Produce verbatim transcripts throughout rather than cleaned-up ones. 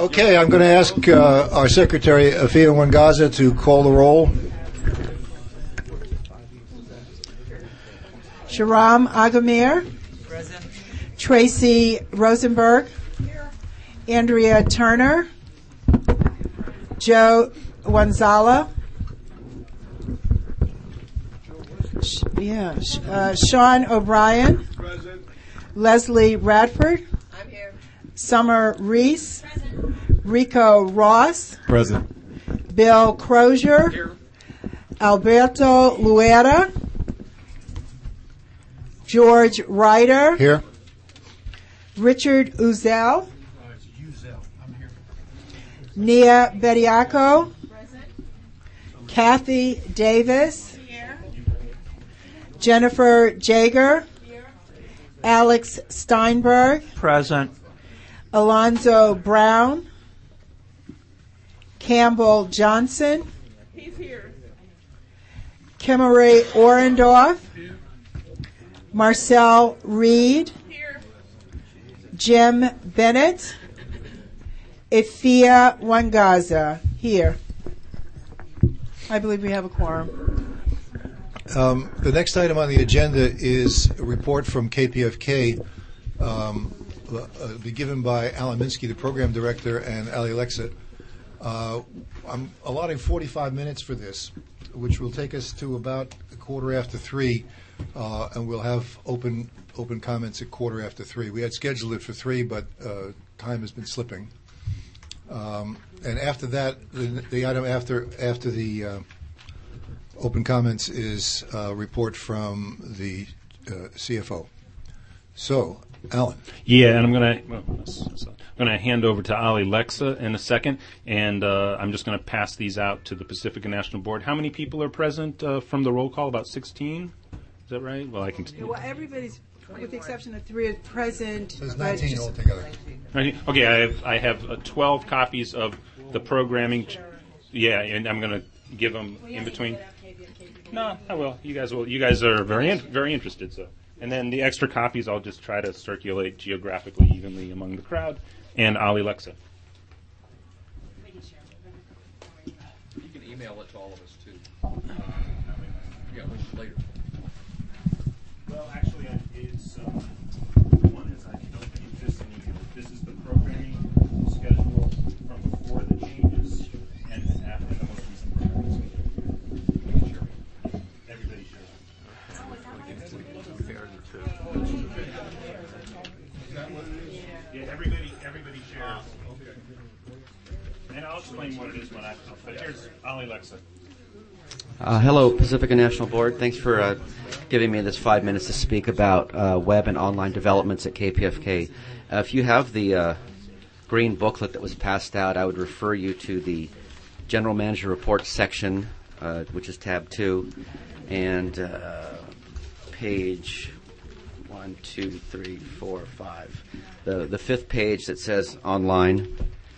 Okay, I'm going to ask uh, our secretary, Afia Wangaza, to call the roll. Sharam Agamir. Present. Tracy Rosenberg. Here. Andrea Turner. Joe Wanzala. Sh- yeah, sh- uh, Sean O'Brien. Present. Leslie Radford. I'm here. Summer Reese. Present. Rico Ross. Present. Bill Crozier. Here. Alberto Luera. George Ryder. Here. Richard Uzel. Uh, it's Uzel. I'm here. Nia Bediaco. Present. Kathy Davis. Here. Jennifer Jager. Here. Alex Steinberg. Present. Alonzo Brown. Campbell Johnson. He's here. Kimmery Orendorff. Marcel Reed. Here. Jim Bennett. Ifia Wangaza. Here. I believe we have a quorum. Um, the next item on the agenda is a report from K P F K, um, uh, be given by Alan Minsky, the program director, and Ali Lexit. Uh, I'm allotting forty-five minutes for this, which will take us to about a quarter after three, uh, and we'll have open open comments at quarter after three. We had scheduled it for three, but uh, time has been slipping. Um, and after that, the, the item after after the uh, open comments is a report from the uh, C F O. So, Alan. Yeah, and I'm going to well, I'm going to hand over to Ali Lexa in a second, and uh, I'm just going to pass these out to the Pacifica National Board. How many people are present uh, from the roll call? About sixteen? Is that right? Well, I can. T- Well, everybody's, with the exception of three, is present. There's but nineteen just- altogether. Right. Okay, I have I have uh, twelve copies of the programming. Yeah, and I'm going to give them in between. No, I will. You guys will. You guys are very in, very interested. So, and then the extra copies I'll just try to circulate geographically evenly among the crowd. And Ali Lexa. You can email it to all of us too. Yeah, later. Well, actually, it's um, one is I don't think exists in email. This is the programming schedule from before the changes and after the most recent programming schedule. Everybody shares it. Yeah, everybody, everybody shares. And I'll explain what it is when I. But here's Ali Lexa. Uh, hello, Pacifica National Board. Thanks for uh, giving me this five minutes to speak about uh, web and online developments at K P F K. Uh, if you have the uh, green booklet that was passed out, I would refer you to the General Manager Report section, uh, which is tab two, and uh, page one, two, three, four, five. The, the fifth page that says online.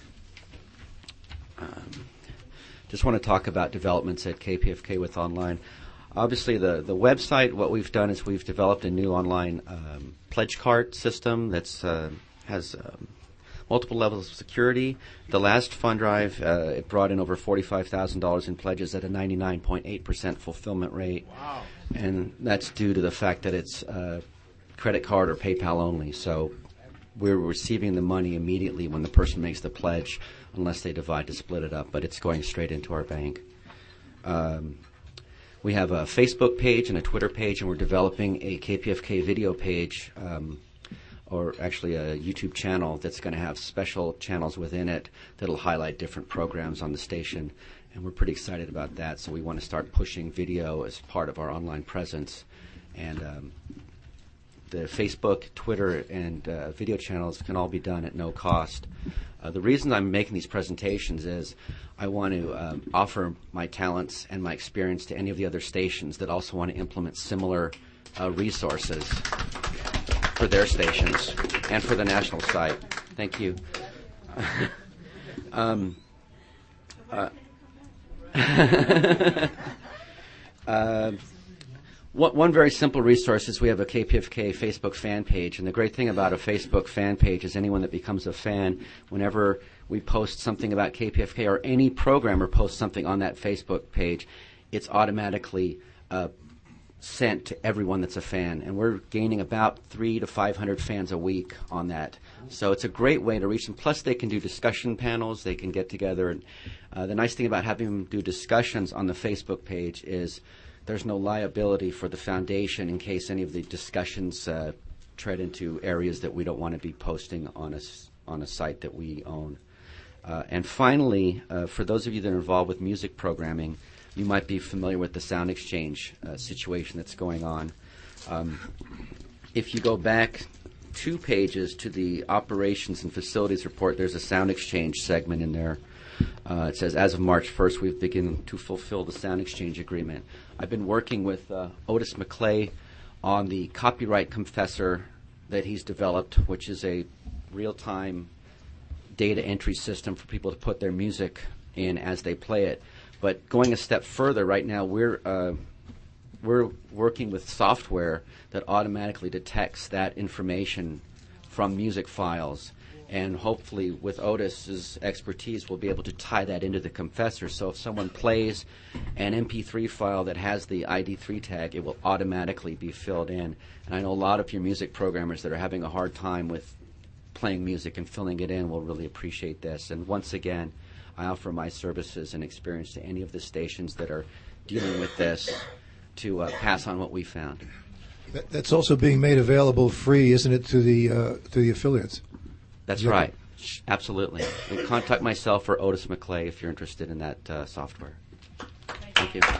Um, Just want to talk about developments at K P F K with online. Obviously, the, the website, what we've done is we've developed a new online um, pledge card system that's uh, has um, multiple levels of security. The last fund drive, uh, it brought in over forty-five thousand dollars in pledges at a ninety-nine point eight percent fulfillment rate. Wow. And that's due to the fact that it's uh, credit card or PayPal only. So we're receiving the money immediately when the person makes the pledge, unless they divide to split it up, but it's going straight into our bank. Um, we have a Facebook page and a Twitter page, and we're developing a K P F K video page, um, or actually a YouTube channel that's going to have special channels within it that'll highlight different programs on the station, and we're pretty excited about that. So we want to start pushing video as part of our online presence, and um, the Facebook, Twitter, and uh, video channels can all be done at no cost. Uh, the reason I'm making these presentations is I want to um, offer my talents and my experience to any of the other stations that also want to implement similar uh, resources for their stations and for the national site. Thank you. um, uh, uh, One, one very simple resource is we have a K P F K Facebook fan page, and the great thing about a Facebook fan page is anyone that becomes a fan, whenever we post something about K P F K or any programmer posts something on that Facebook page, it's automatically uh, sent to everyone that's a fan, and we're gaining about three to five hundred fans a week on that. So it's a great way to reach them. Plus, they can do discussion panels. They can get together, and uh, the nice thing about having them do discussions on the Facebook page is there's no liability for the foundation in case any of the discussions uh, tread into areas that we don't want to be posting on a, s- on a site that we own. Uh, and finally, uh, for those of you that are involved with music programming, you might be familiar with the Sound Exchange uh, situation that's going on. Um, if you go back two pages to the Operations and Facilities Report, there's a Sound Exchange segment in there. Uh, it says, as of March first, we've begun to fulfill the Sound Exchange Agreement. I've been working with uh, Otis McClay on the copyright confessor that he's developed, which is a real-time data entry system for people to put their music in as they play it. But going a step further, right now we're uh, we're working with software that automatically detects that information from music files. And hopefully with Otis's expertise, we'll be able to tie that into the confessor. So if someone plays an M P three file that has the I D three tag, it will automatically be filled in. And I know a lot of your music programmers that are having a hard time with playing music and filling it in will really appreciate this. And once again, I offer my services and experience to any of the stations that are dealing with this to uh, pass on what we found. That, that's also being made available free, isn't it, to the uh, to the affiliates? That's Yeah. right. Absolutely. And contact myself or Otis McClay if you're interested in that uh, software. Thank you.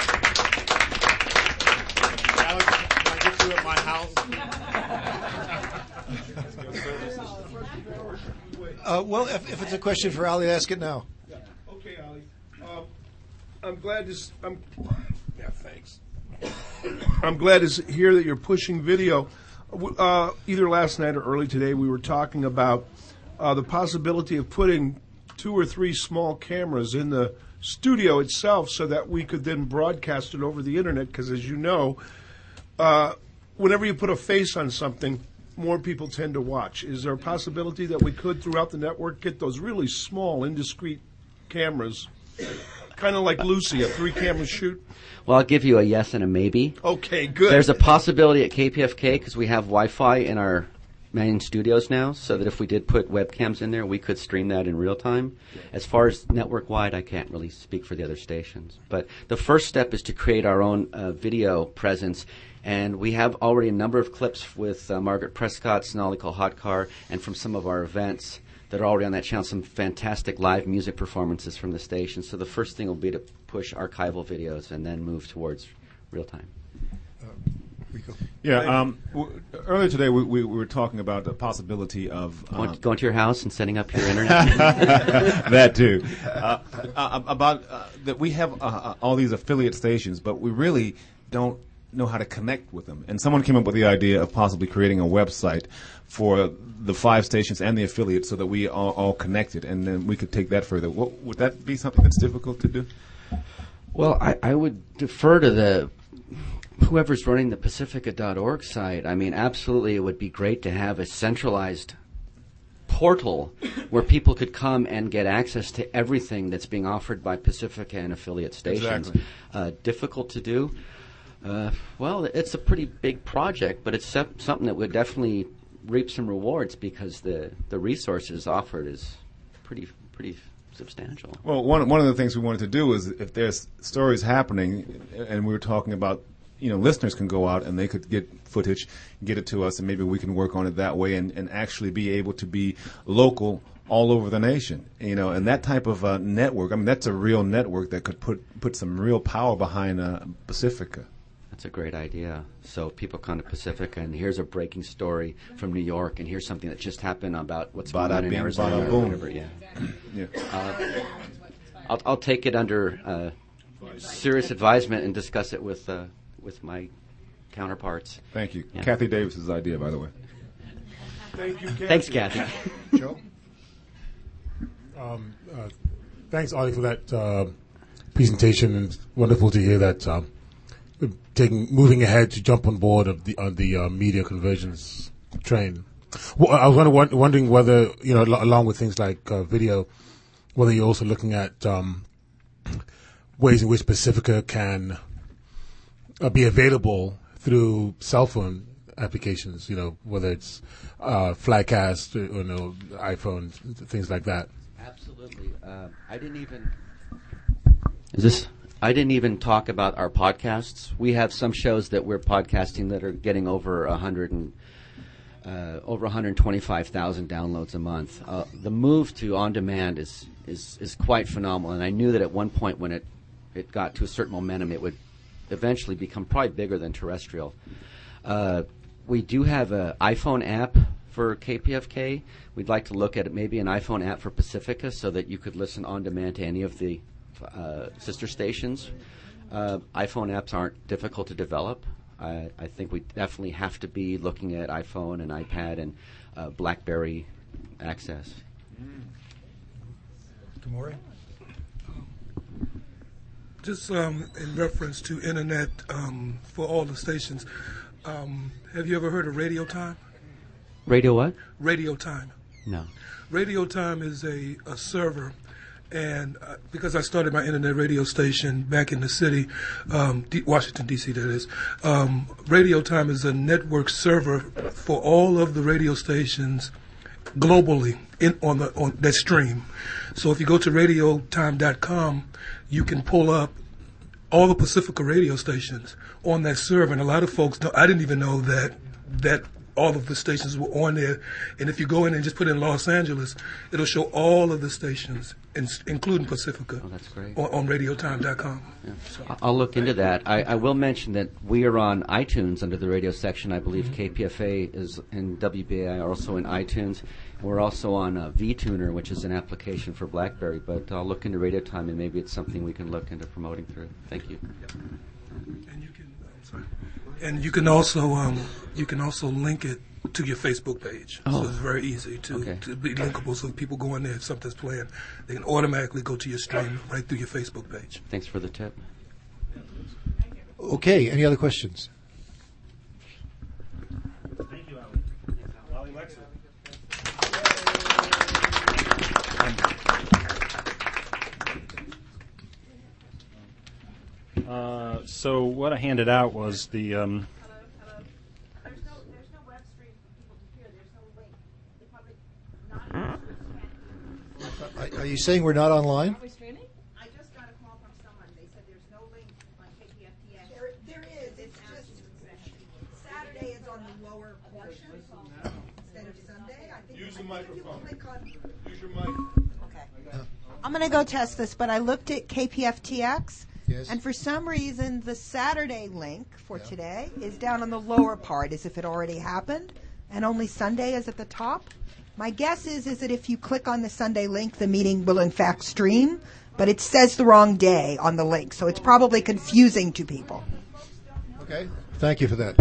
Alex, can I get you at my house? Uh, well, if, if it's a question for Ali, ask it now. Yeah. Okay, Ali. Um, I'm glad to. s- I'm. Yeah, thanks. I'm glad to s- hear that you're pushing video. W- Uh, either last night or early today, we were talking about uh, the possibility of putting two or three small cameras in the studio itself, so that we could then broadcast it over the internet. Because, as you know, uh, whenever you put a face on something, more people tend to watch. Is there a possibility that we could, throughout the network, get those really small, indiscreet cameras, kind of like Lucy, a three-camera shoot? Well, I'll give you a yes and a maybe. Okay, good. There's a possibility at K P F K because we have Wi-Fi in our main studios now, so that if we did put webcams in there, we could stream that in real time. As far as network-wide, I can't really speak for the other stations. But the first step is to create our own uh, video presence. And we have already a number of clips with uh, Margaret Prescott, Sonali Kolhatkar, and from some of our events that are already on that channel, some fantastic live music performances from the station. So the first thing will be to push archival videos and then move towards real time. Rico. Yeah. Um, w- earlier today, we, we, we were talking about the possibility of Going, um, going to your house and setting up your internet. that too. Uh, uh, about uh, that we have uh, uh, all these affiliate stations, but we really don't know how to connect with them. And someone came up with the idea of possibly creating a website for the five stations and the affiliates, so that we are all connected, and then we could take that further. What, would that be something that's difficult to do? Well, I, I would defer to the whoever's running the Pacifica dot org site. I mean, absolutely, it would be great to have a centralized portal where people could come and get access to everything that's being offered by Pacifica and affiliate stations. Exactly. Uh, difficult to do. Uh, well, it's a pretty big project, but it's se- something that would definitely reap some rewards because the, the resources offered is pretty pretty substantial. Well, one one of the things we wanted to do is if there's stories happening, and we were talking about, you know, listeners can go out and they could get footage, get it to us, and maybe we can work on it that way and, and actually be able to be local all over the nation, you know, and that type of uh, network. I mean, that's a real network that could put put some real power behind uh, Pacifica. That's a great idea. So people come to Pacifica, and here's a breaking story from New York, and here's something that just happened about what's Bada going on in bing, Arizona bada or boom. whatever. Yeah. Yeah. Uh, I'll, I'll take it under uh, serious advisement and discuss it with uh, with my counterparts. Thank you. Yeah. Kathy Davis's idea, by the way. Thank you, Kathy. Thanks, Kathy. Joe? Um, uh, thanks, Ollie, for that uh, presentation. And it's wonderful to hear that um, taking moving ahead to jump on board of the on the uh, media convergence train. Well, I was wonder, wondering whether, you know, al- along with things like uh, video, whether you're also looking at um, ways in which Pacifica can uh, be available through cell phone applications. You know, whether it's uh, Flycast or, you know, iPhone, things like that. Absolutely. Uh, I didn't even. Is this? I didn't even talk about our podcasts. We have some shows that we're podcasting that are getting over a hundred and uh, over one hundred twenty-five thousand downloads a month. Uh, the move to on demand is, is is quite phenomenal, and I knew that at one point when it it got to a certain momentum, it would eventually become probably bigger than terrestrial. Uh, we do have an iPhone app for K P F K. We'd like to look at maybe an iPhone app for Pacifica so that you could listen on demand to any of the uh, sister stations. Uh, iPhone apps aren't difficult to develop. I, I think we definitely have to be looking at iPhone and iPad and uh, BlackBerry access. Tamori? Just um, in reference to internet um, for all the stations, um, have you ever heard of Radio Time? Radio what? Radio Time. No. Radio Time is a, a server, and uh, because I started my internet radio station back in the city, um, D- Washington, D C that is, um, Radio Time is a network server for all of the radio stations globally in, on the on that stream. So if you go to radio time dot com, you can pull up all the Pacifica radio stations on that server. And a lot of folks don't, I didn't even know that that all of the stations were on there. And if you go in and just put in Los Angeles, it'll show all of the stations, in, including Pacifica, oh, that's great. on, on radio time dot com. Yeah. So. I'll look into that. I, I will mention that we are on iTunes under the radio section. I believe mm-hmm. K P F A is and W B A I are also in iTunes. We're also on uh, vTuner, which is an application for BlackBerry. But I'll look into Radio Time, and maybe it's something we can look into promoting through. Thank you. Yep. And you can, I'm sorry. And you can also um, you can also link it to your Facebook page. Oh. So it's very easy to, okay. to be linkable. So if people go in there, if something's playing, they can automatically go to your stream right through your Facebook page. Thanks for the tip. Okay, any other questions? Thank you, Ali. Ali Lexa. Uh, so what I handed out was the. Um, Hello, hello. There's no, there's no web stream for people to hear. There's no link. The public not Are, are you saying we're not online? Are we streaming? I just got a call from someone. They said there's no link on K P F T X. There, there is. It's just Saturday is on the lower portion instead of Sunday. I think Use the I think if you microphone. click on- Use your mic. Okay. I'm going to go test this, but I looked at K P F T X. Yes. And for some reason, the Saturday link for Yeah. today is down on the lower part, as if it already happened, and only Sunday is at the top. My guess is is that if you click on the Sunday link, the meeting will in fact stream, but it says the wrong day on the link, so it's probably confusing to people. Okay, thank you for that.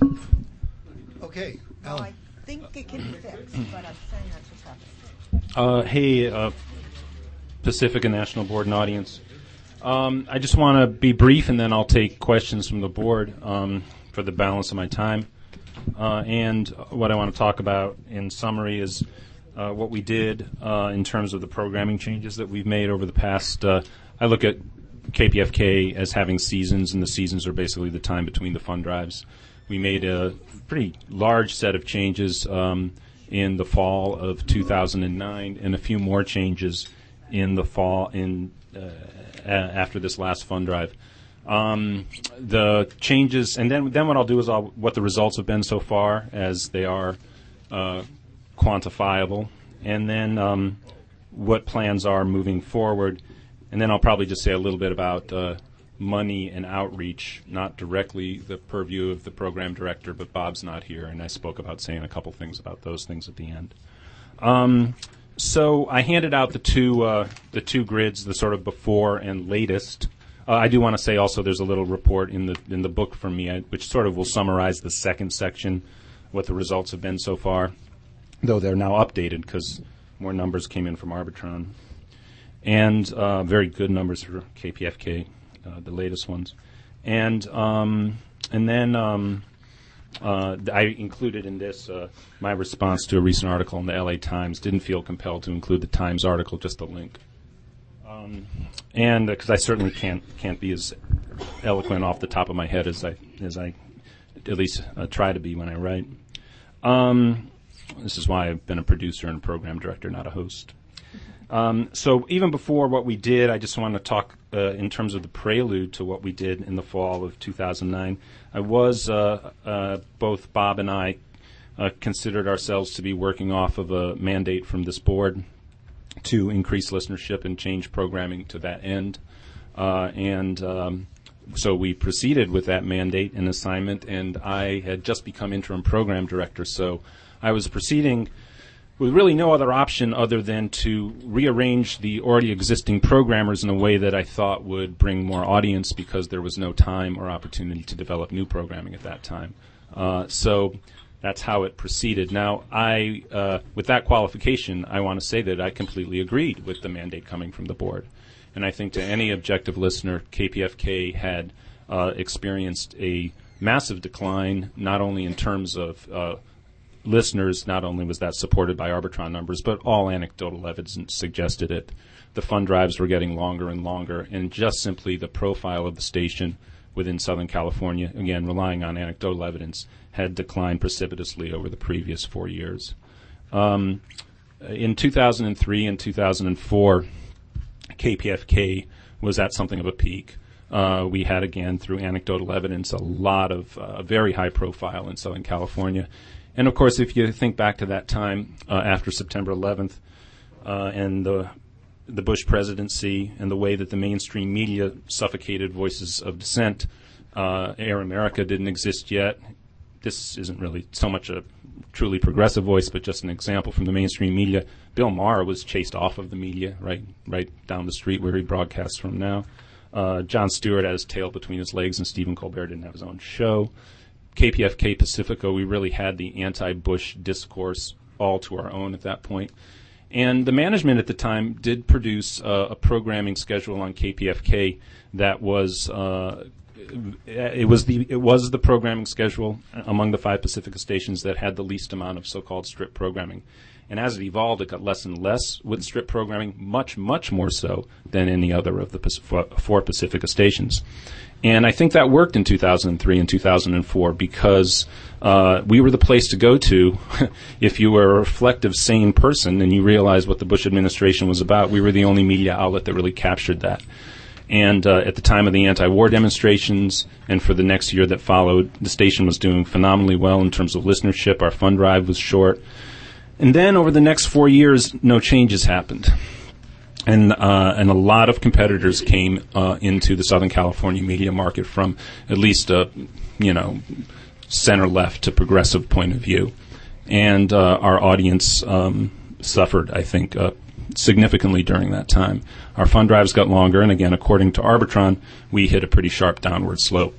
Okay, Well, Alan. I think it can be fixed, but I'm saying that's what's happening. Uh, hey, uh, Pacifica National Board and audience. Um, I just want to be brief, and then I'll take questions from the board um, for the balance of my time. Uh, and what I want to talk about in summary is uh, what we did uh, in terms of the programming changes that we've made over the past. Uh, I look at K P F K as having seasons, and the seasons are basically the time between the fund drives. We made a pretty large set of changes um, in the fall of two thousand nine, and a few more changes in the fall in uh, a- after this last fund drive. Um, the changes, and then then what I'll do is I'll what the results have been so far, as they are uh, quantifiable, and then um, what plans are moving forward, and then I'll probably just say a little bit about uh, money and outreach, not directly the purview of the program director, but Bob's not here, and I spoke about saying a couple things about those things at the end. Um, so I handed out the two uh, the two grids, the sort of before and latest. Uh, I do want to say also there's a little report in the in the book from me, I, which sort of will summarize the second section, what the results have been so far, though they're now updated because more numbers came in from Arbitron, and uh, very good numbers for K P F K, uh, the latest ones. and um, and then um, uh, I included in this uh, my response to a recent article in the L A Times. Didn't feel compelled to include the Times article, just the link. Um, and because uh, I certainly can't can't be as eloquent off the top of my head as I as I at least uh, try to be when I write. Um, this is why I've been a producer and program director, not a host. Um, so even before what we did, I just want to talk uh, in terms of the prelude to what we did in the fall of two thousand nine. I was uh, uh, both Bob and I uh, considered ourselves to be working off of a mandate from this board to increase listenership and change programming to that end. Uh, and um, so we proceeded with that mandate and assignment, and I had just become interim program director, so I was proceeding with really no other option other than to rearrange the already existing programmers in a way that I thought would bring more audience, because there was no time or opportunity to develop new programming at that time. Uh, so that's how it proceeded. Now, I, uh, with that qualification, I want to say that I completely agreed with the mandate coming from the board. And I think to any objective listener, K P F K had uh, experienced a massive decline, not only in terms of uh, listeners, not only was that supported by Arbitron numbers, but all anecdotal evidence suggested it. The fund drives were getting longer and longer, and just simply the profile of the station within Southern California, again, relying on anecdotal evidence, had declined precipitously over the previous four years. Um, in two thousand three and two thousand four, K P F K was at something of a peak. Uh, we had, again, through anecdotal evidence, a lot of uh, very high profile in Southern California. And, of course, if you think back to that time uh, after September eleventh uh, and the the Bush presidency and the way that the mainstream media suffocated voices of dissent, uh, Air America didn't exist yet. This isn't really so much a truly progressive voice, but just an example from the mainstream media. Bill Maher was chased off of the media right right down the street where he broadcasts from now. Uh, Jon Stewart had his tail between his legs, and Stephen Colbert didn't have his own show. K P F K Pacifico, we really had the anti-Bush discourse all to our own at that point. And the management at the time did produce uh, a programming schedule on K P F K that was uh, it was the it was the programming schedule among the five Pacifica stations that had the least amount of so-called strip programming. And as it evolved, it got less and less with strip programming, much, much more so than any other of the four Pacifica stations. And I think that worked in two thousand three and two thousand four because uh, we were the place to go to if you were a reflective, sane person and you realized what the Bush administration was about. We were the only media outlet that really captured that. And uh, at the time of the anti-war demonstrations and for the next year that followed, the station was doing phenomenally well in terms of listenership. Our fund drive was short. And then over the next four years, no changes happened. And uh, and a lot of competitors came uh, into the Southern California media market from at least a, you know, center-left to progressive point of view. And uh, our audience um, suffered, I think, uh, significantly during that time. Our fund drives got longer, and again, according to Arbitron, we hit a pretty sharp downward slope.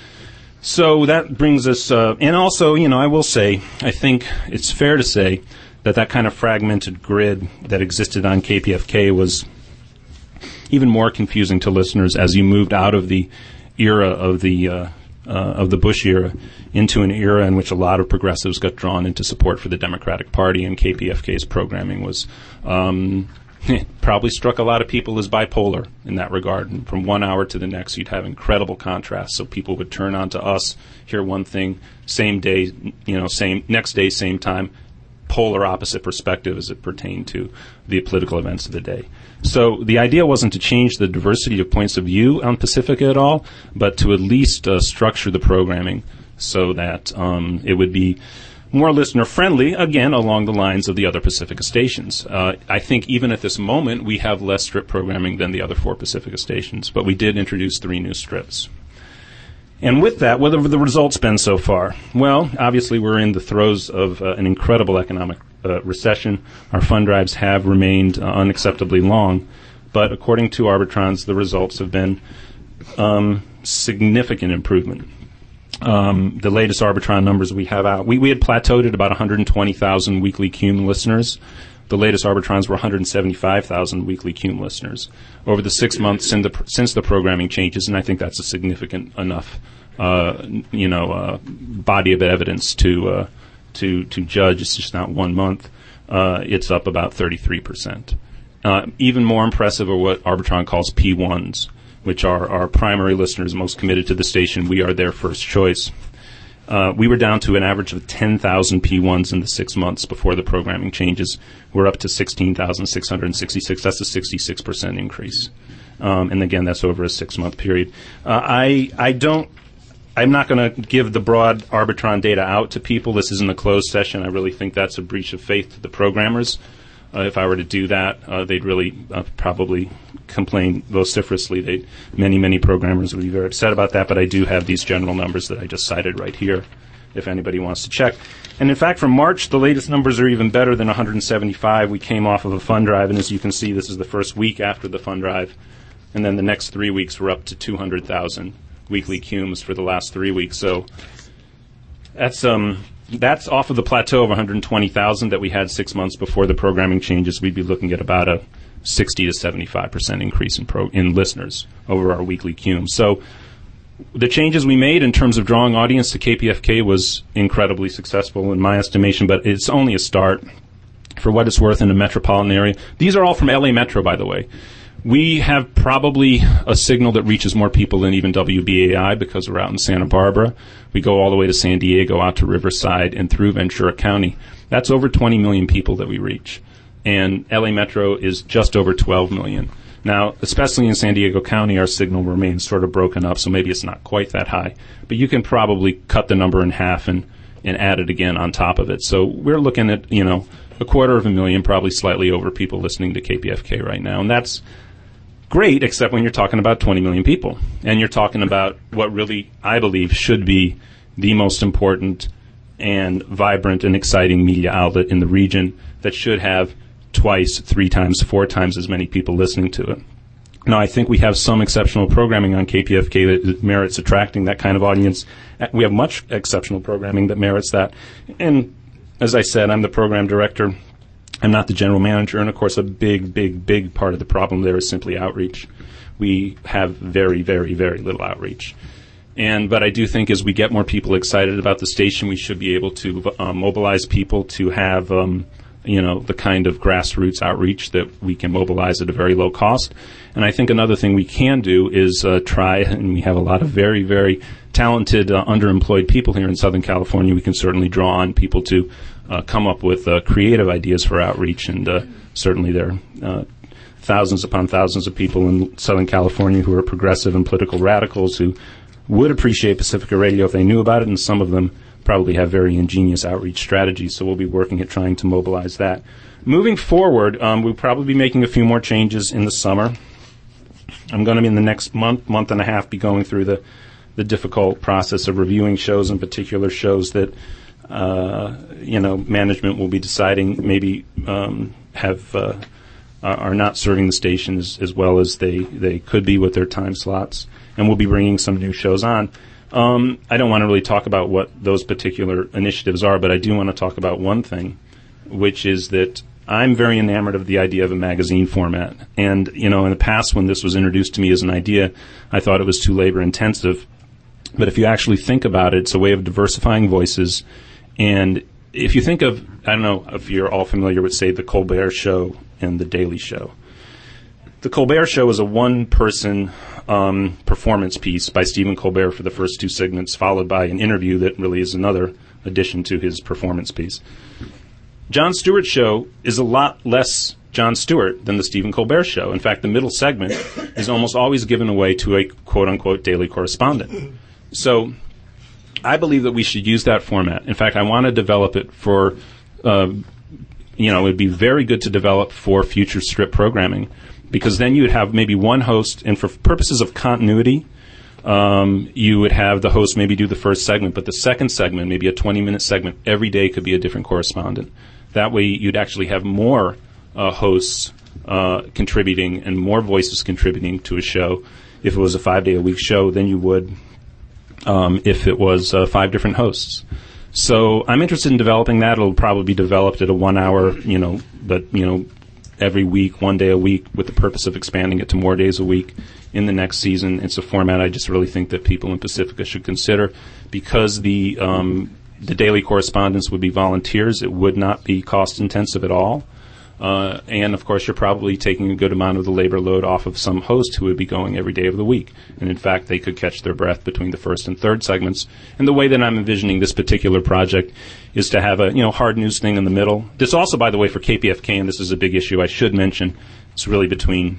So that brings us, uh, and also, you know, I will say, I think it's fair to say that that kind of fragmented grid that existed on K P F K was even more confusing to listeners as you moved out of the era of the uh, uh, of the Bush era into an era in which a lot of progressives got drawn into support for the Democratic Party, and K P F K's programming was um, probably struck a lot of people as bipolar in that regard. And from one hour to the next, you'd have incredible contrasts. So people would turn on to us, hear one thing, same day, you know, same next day, same time, polar opposite perspective as it pertained to the political events of the day. So the idea wasn't to change the diversity of points of view on Pacifica at all, but to at least uh, structure the programming so that um, it would be more listener-friendly, again, along the lines of the other Pacifica stations. Uh, I think even at this moment, we have less strip programming than the other four Pacifica stations, but we did introduce three new strips. And with that, what have the results been so far? Well, obviously, we're in the throes of uh, an incredible economic uh, recession. Our fund drives have remained uh, unacceptably long, but according to Arbitrons, the results have been um, significant improvement. Um, the latest Arbitron numbers we have out, we, we had plateaued at about one hundred twenty thousand weekly cum listeners. the latest Arbitrons were one hundred seventy-five thousand weekly Cume listeners over the six months since the, since the programming changes, and I think that's a significant enough, uh, you know, uh, body of evidence to uh, to to judge. It's just not one month. Uh, it's up about thirty-three percent. Uh, even more impressive are what Arbitron calls P ones, which are our primary listeners most committed to the station. We are their first choice. Uh, we were down to an average of ten thousand P ones in the six months before the programming changes. We're up to sixteen thousand six hundred sixty-six. That's a sixty-six percent increase. Um, and again, that's over a six-month period. Uh, I I don't. I'm not going to give the broad Arbitron data out to people. This isn't a closed session. I really think that's a breach of faith to the programmers. Uh, if I were to do that, uh, they'd really uh, probably complain vociferously. They, many, many programmers would be very upset about that, but I do have these general numbers that I just cited right here if anybody wants to check. And in fact, from March, the latest numbers are even better than one hundred seventy-five. We came off of a fund drive, and as you can see, this is the first week after the fund drive. And then the next three weeks, we're up to two hundred thousand weekly Cumes for the last three weeks. So that's um that's off of the plateau of one hundred twenty thousand that we had six months before the programming changes. We'd be looking at about a sixty to seventy-five percent increase in pro in listeners over our weekly Cumes. So the changes we made in terms of drawing audience to K P F K was incredibly successful in my estimation, but it's only a start. For what it's worth in a metropolitan area, these are all from L A Metro, by the way. We have probably a signal that reaches more people than even W B A I because we're out in Santa Barbara. We go all the way to San Diego, out to Riverside, and through Ventura County. That's over twenty million people that we reach. And L A Metro is just over twelve million. Now, especially in San Diego County, our signal remains sort of broken up, so maybe it's not quite that high. But you can probably cut the number in half and, and add it again on top of it. So we're looking at, you know, a quarter of a million, probably slightly over people listening to K P F K right now. And that's great, except when you're talking about twenty million people. And you're talking about what really, I believe, should be the most important and vibrant and exciting media outlet in the region that should have twice, three times, four times as many people listening to it. Now, I think we have some exceptional programming on K P F K that merits attracting that kind of audience. We have much exceptional programming that merits that. And as I said, I'm the program director. I'm not the general manager, and of course a big, big, big part of the problem there is simply outreach. We have very, very, very little outreach. And but I do think as we get more people excited about the station, we should be able to uh, mobilize people to have, um, you know, the kind of grassroots outreach that we can mobilize at a very low cost. And I think another thing we can do is uh, try, and we have a lot of very, very talented, uh, underemployed people here in Southern California. We can certainly draw on people to Uh, come up with uh, creative ideas for outreach, and uh, certainly there are uh, thousands upon thousands of people in Southern California who are progressive and political radicals who would appreciate Pacifica Radio if they knew about it, and some of them probably have very ingenious outreach strategies, so we'll be working at trying to mobilize that. Moving forward, um, we'll probably be making a few more changes in the summer. I'm going to be in the next month, month and a half, be going through the, the difficult process of reviewing shows, in particular shows that Uh, you know, management will be deciding maybe um, have uh, are not serving the station as, as well as they, they could be with their time slots, and we'll be bringing some new shows on. Um, I don't want to really talk about what those particular initiatives are, but I do want to talk about one thing, which is that I'm very enamored of the idea of a magazine format. And, you know, in the past when this was introduced to me as an idea, I thought it was too labor intensive. But if you actually think about it, it's a way of diversifying voices. And if you think of, I don't know if you're all familiar with, say, The Colbert Show and The Daily Show. The Colbert Show is a one-person um, performance piece by Stephen Colbert for the first two segments, followed by an interview that really is another addition to his performance piece. Jon Stewart's show is a lot less Jon Stewart than the Stephen Colbert Show. In fact, the middle segment is almost always given away to a quote-unquote daily correspondent. So I believe that we should use that format. In fact, I want to develop it for, uh, you know, it would be very good to develop for future strip programming, because then you would have maybe one host, and for purposes of continuity, um, you would have the host maybe do the first segment, but the second segment, maybe a twenty-minute segment, every day could be a different correspondent. That way you'd actually have more uh, hosts uh, contributing and more voices contributing to a show. If it was a five-day-a-week show, then you would Um, if it was uh, five different hosts. So I'm interested in developing that. It'll probably be developed at a one hour, you know, but, you know, every week, one day a week, with the purpose of expanding it to more days a week in the next season. It's a format I just really think that people in Pacifica should consider, because the um, the daily correspondence would be volunteers. It would not be cost intensive at all. Uh, and, of course, you're probably taking a good amount of the labor load off of some host who would be going every day of the week. And, in fact, they could catch their breath between the first and third segments. And the way that I'm envisioning this particular project is to have a, you know, hard news thing in the middle. This also, by the way, for K P F K, and this is a big issue I should mention, it's really between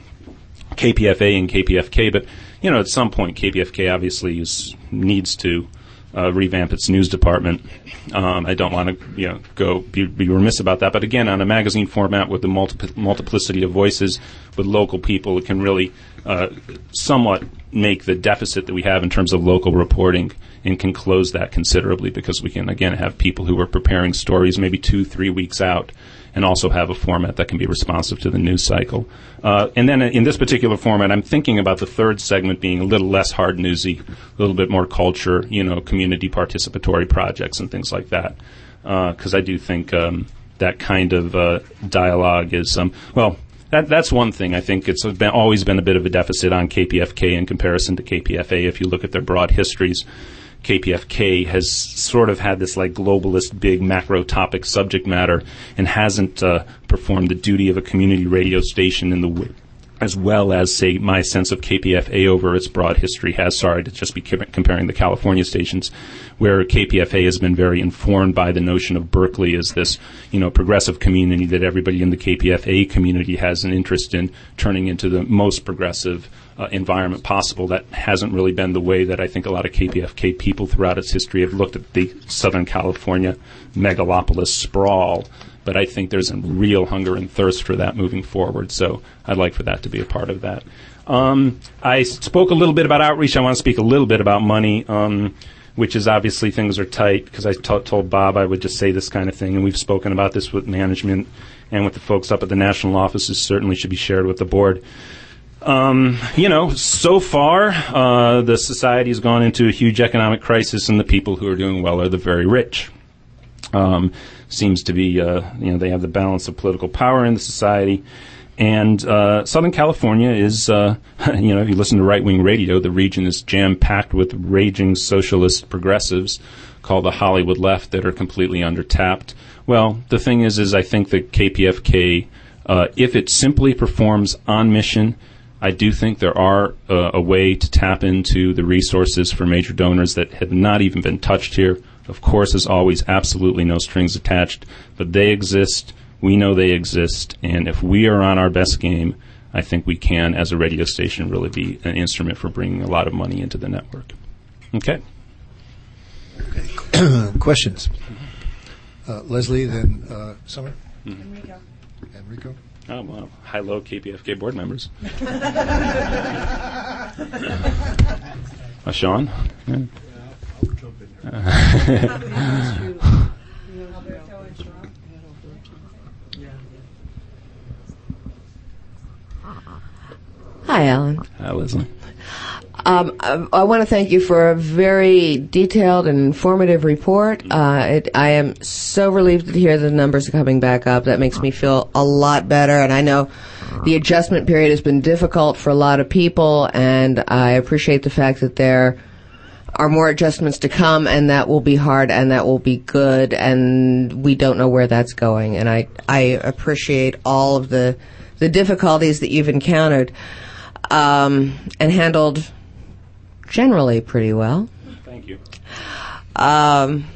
K P F A and K P F K. But, you know, at some point, K P F K obviously is, needs to Uh, revamp its news department. Um, I don't want to, you know, go be, be remiss about that. But again, on a magazine format with the multi- multiplicity of voices, with local people, it can really uh, somewhat make the deficit that we have in terms of local reporting, and can close that considerably, because we can again have people who are preparing stories maybe two, three weeks out, and also have a format that can be responsive to the news cycle. Uh, and then in this particular format, I'm thinking about the third segment being a little less hard newsy, a little bit more culture, you know, community participatory projects and things like that. Because uh, I do think um, that kind of uh, dialogue is, um, well, that, that's one thing. I think it's been, always been a bit of a deficit on K P F K in comparison to K P F A. If you look at their broad histories, K P F K has sort of had this like globalist, big macro topic subject matter, and hasn't uh, performed the duty of a community radio station in the w- as well as, say, my sense of K P F A over its broad history has. Sorry to just be c- comparing the California stations, where K P F A has been very informed by the notion of Berkeley as this, you know, progressive community that everybody in the K P F A community has an interest in turning into the most progressive Uh, environment possible. That hasn't really been the way that I think a lot of K P F K people throughout its history have looked at the Southern California megalopolis sprawl. But I think there's a real hunger and thirst for that moving forward. So I'd like for that to be a part of that. Um, I spoke a little bit about outreach. I want to speak a little bit about money, um, which is obviously things are tight, because I t- told Bob I would just say this kind of thing. And we've spoken about this with management and with the folks up at the national offices. Certainly should be shared with the board. Um, you know, so far, uh, the society has gone into a huge economic crisis, and the people who are doing well are the very rich. Um, seems to be, uh, you know, they have the balance of political power in the society. And uh, Southern California is, uh, you know, if you listen to right-wing radio, the region is jam-packed with raging socialist progressives called the Hollywood left that are completely undertapped. Well, the thing is, is I think that K P F K, uh, if it simply performs on mission, I do think there are uh, a way to tap into the resources for major donors that have not even been touched here. Of course, as always, absolutely no strings attached, but they exist. We know they exist, and if we are on our best game, I think we can, as a radio station, really be an instrument for bringing a lot of money into the network. Okay. Questions? Uh, Leslie, then uh, Summer? Mm-hmm. Enrico. Enrico? Oh, wow. High-low K P F K board members. uh, Sean? Yeah. Hi, Alan. Hi, Leslie. Um, I, I want to thank you for a very detailed and informative report. Uh, it, I am so relieved to hear the numbers are coming back up. That makes me feel a lot better. And I know the adjustment period has been difficult for a lot of people, and I appreciate the fact that there are more adjustments to come, and that will be hard, and that will be good, and we don't know where that's going. And I, I appreciate all of the, the difficulties that you've encountered um, and handled generally pretty well. Thank you. Um,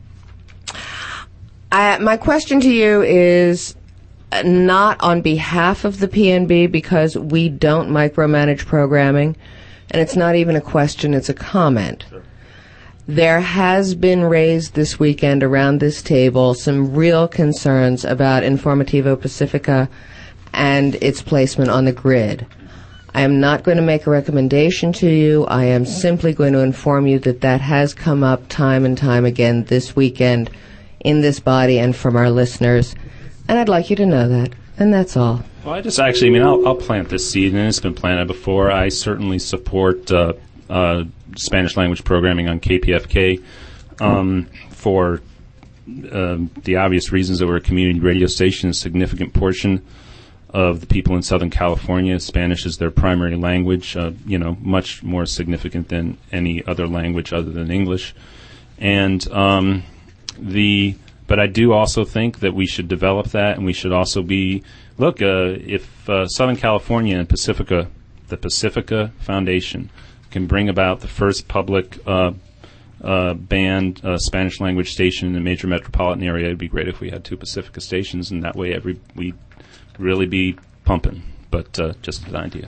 I, my question to you is not on behalf of the P N B, because we don't micromanage programming, and it's not even a question, it's a comment. Sure. There has been raised this weekend around this table some real concerns about Informativo Pacifica and its placement on the grid. I am not going to make a recommendation to you. I am simply going to inform you that that has come up time and time again this weekend in this body and from our listeners, and I'd like you to know that, and that's all. Well, I just actually, I mean, I'll, I'll plant this seed, and it's been planted before. I certainly support uh, uh, Spanish language programming on K P F K um, for um, the obvious reasons that we're a community radio station. A significant portion of the people in Southern California, Spanish is their primary language, uh, you know, much more significant than any other language other than English. And um, the, but I do also think that we should develop that, and we should also be, look, uh, if uh, Southern California and Pacifica, the Pacifica Foundation, can bring about the first public uh, uh, banned uh, Spanish language station in the major metropolitan area, it'd be great if we had two Pacifica stations, and that way every we really be pumping. But uh, just an idea.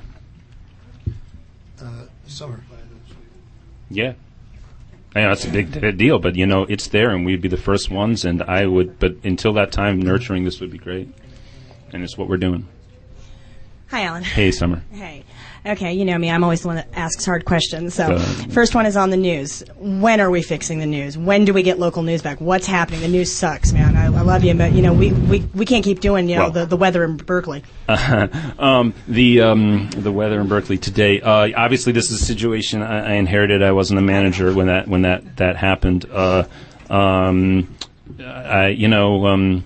Uh, Summer. Yeah. I know it's a big d- deal, but you know it's there, and we'd be the first ones. And I would, but until that time, nurturing this would be great, and it's what we're doing. Hi, Alan. Hey, Summer. Hey. Okay, you know me. I'm always the one that asks hard questions. So, Uh, first one is on the news. When are we fixing the news? When do we get local news back? What's happening? The news sucks, man. I, I love you, but you know we, we, we can't keep doing you know Well- the, the weather in Berkeley. um, the um, the weather in Berkeley today. Uh, obviously, this is a situation I, I inherited. I wasn't a manager when that when that that happened. Uh, um, I, you know, um,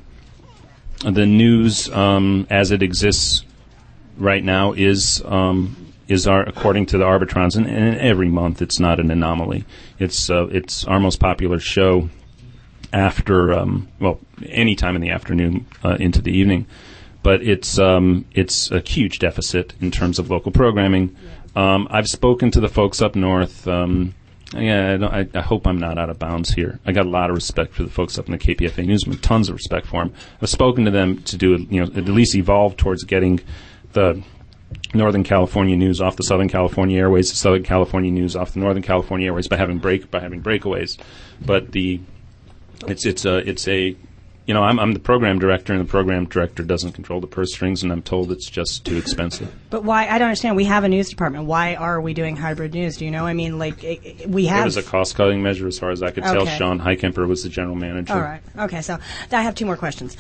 the news um, as it exists right now is um, is our according to the Arbitrons, and, and every month it's not an anomaly. It's uh, it's our most popular show after um, well any time in the afternoon uh, into the evening. But it's um, it's a huge deficit in terms of local programming. Um, I've spoken to the folks up north. Um, yeah, I, don't, I, I hope I'm not out of bounds here. I got a lot of respect for the folks up in the K P F A newsroom, tons of respect for them. I've spoken to them to do, you know, at least evolve towards getting the Northern California news off the Southern California Airways, the Southern California news off the Northern California Airways by having break by having breakaways. But the it's it's a it's a You know, I'm, I'm the program director, and the program director doesn't control the purse strings, and I'm told it's just too expensive. But why? I don't understand. We have a news department. Why are we doing hybrid news? Do you know? I mean, like it, it- we have. It was a cost-cutting measure, as far as I could tell. Okay. Sean Heikemper was the general manager. All right. Okay. So I have two more questions.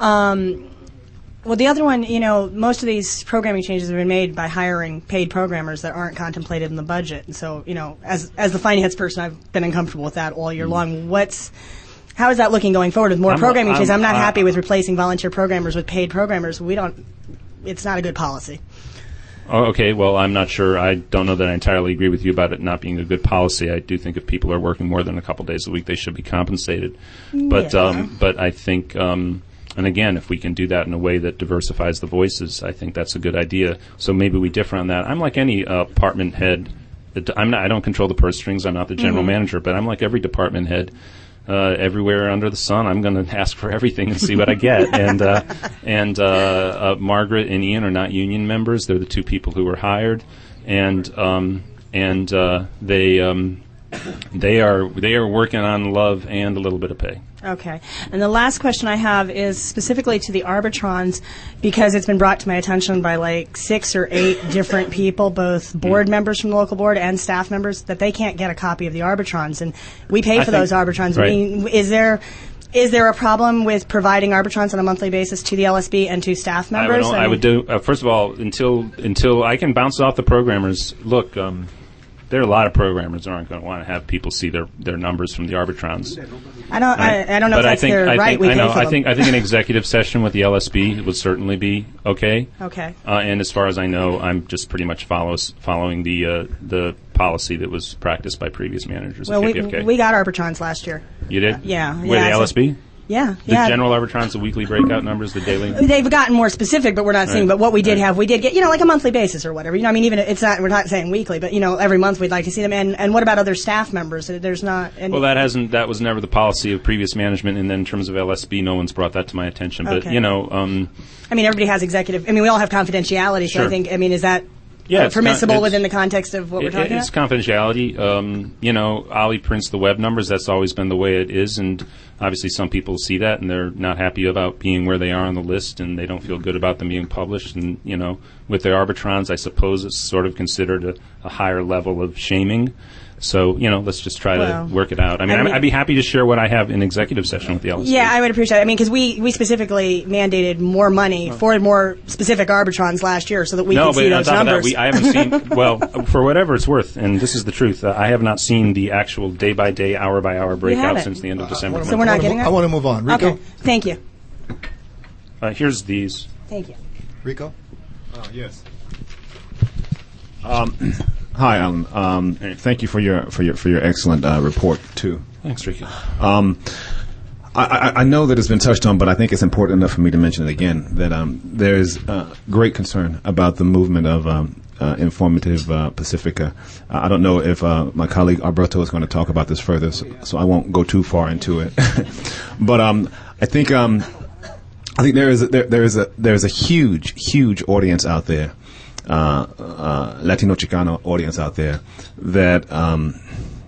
Um, well, the other one, you know, most of these programming changes have been made by hiring paid programmers that aren't contemplated in the budget. And so, you know, as as the finance person, I've been uncomfortable with that all year long. What's how is that looking going forward with more I'm- programming changes? I'm I'm- not uh, happy with replacing volunteer programmers with paid programmers. We don't. It's not a good policy. Oh, okay, well, I'm not sure. I don't know that I entirely agree with you about it not being a good policy. I do think if people are working more than a couple days a week, they should be compensated. But Yeah. um, but I think, um, and again, if we can do that in a way that diversifies the voices, I think that's a good idea. So maybe we differ on that. I'm like any uh, department head. that- I'm not. I don't control the purse strings. I'm not the general Mhm. manager, but I'm like every department head. Uh, everywhere under the sun, I'm going to ask for everything and see what I get. And uh, and uh, uh, Margaret and Ian are not union members; they're the two people who were hired, and um, and uh, they um, they are they are working on love and a little bit of pay. Okay. And the last question I have is specifically to the Arbitrons, because it's been brought to my attention by like six or eight different people, both board members from the local board and staff members, that they can't get a copy of the Arbitrons. And we pay I for think- those Arbitrons. right. I mean, is there is there a problem with providing Arbitrons on a monthly basis to the L S B and to staff I would, members? o- I I mean- would do uh, first of all until until I can bounce it off the programmers. Look, um, there are a lot of programmers that aren't going to want to have people see their, their numbers from the Arbitrons. I don't. I, I don't know But if I that's think, their I right. think, we I pay know. for I them. think I think an executive session with the L S B would certainly be okay. Okay. Uh, and as far as I know, I'm just pretty much follows following the uh, the policy that was practiced by previous managers Well, at we K P F K. we got Arbitrons last year. You did? Yeah. Where yeah, the so- L S B? Yeah. The yeah. general Arbitrons, the weekly breakout numbers, the daily. They've gotten more specific, but we're not seeing. Right. But what we did Right. have, we did get, you know, like a monthly basis or whatever. You know, I mean, even it's not. We're not saying weekly, but you know, every month we'd like to see them. And and what about other staff members? There's not. Any, Well, that hasn't. That was never the policy of previous management, and then in terms of L S B, no one's brought that to my attention. But Okay. you know, um, I mean, everybody has executive. I mean, we all have confidentiality. So I Sure. think. I mean, is that Yeah, uh, it's con- permissible it's- within the context of what we're it- talking it's about? confidentiality. Um, you know, Ali prints the web numbers. That's always been the way it is, and obviously some people see that and they're not happy about being where they are on the list, and they don't feel good about them being published. And you know, with the Arbitrons, I suppose it's sort of considered a, a higher level of shaming. So, you know, let's just try Well, to work it out. I mean, I I mean- I'd be happy to share what I have in executive session with the L S P. Yeah, I would appreciate it. I mean, because we, we specifically mandated more money for more specific arbitrons last year so that we no, could but see on those top numbers. of that, we, I haven't seen, well, for whatever it's worth, and this is the truth, uh, I have not seen the actual day-by-day, hour-by-hour breakout haven't. since the end of December. So we're not getting I that? want to move on. Rico? Okay, thank you. Uh, here's these. Thank you. Rico? Uh, yes. Um, hi, Alan. Um, thank you for your for your for your excellent uh, report too. Thanks, Ricky. Um, I, I, I know that it's been touched on, but I think it's important enough for me to mention it again that um, there's uh, great concern about the movement of um, uh, Informative uh, Pacifica. Uh, I don't know if uh, my colleague Alberto is going to talk about this further, so, so I won't go too far into it. But um, I think um, I think there is a, there, there is a there is a huge huge audience out there. Uh, uh, Latino Chicano audience out there that um,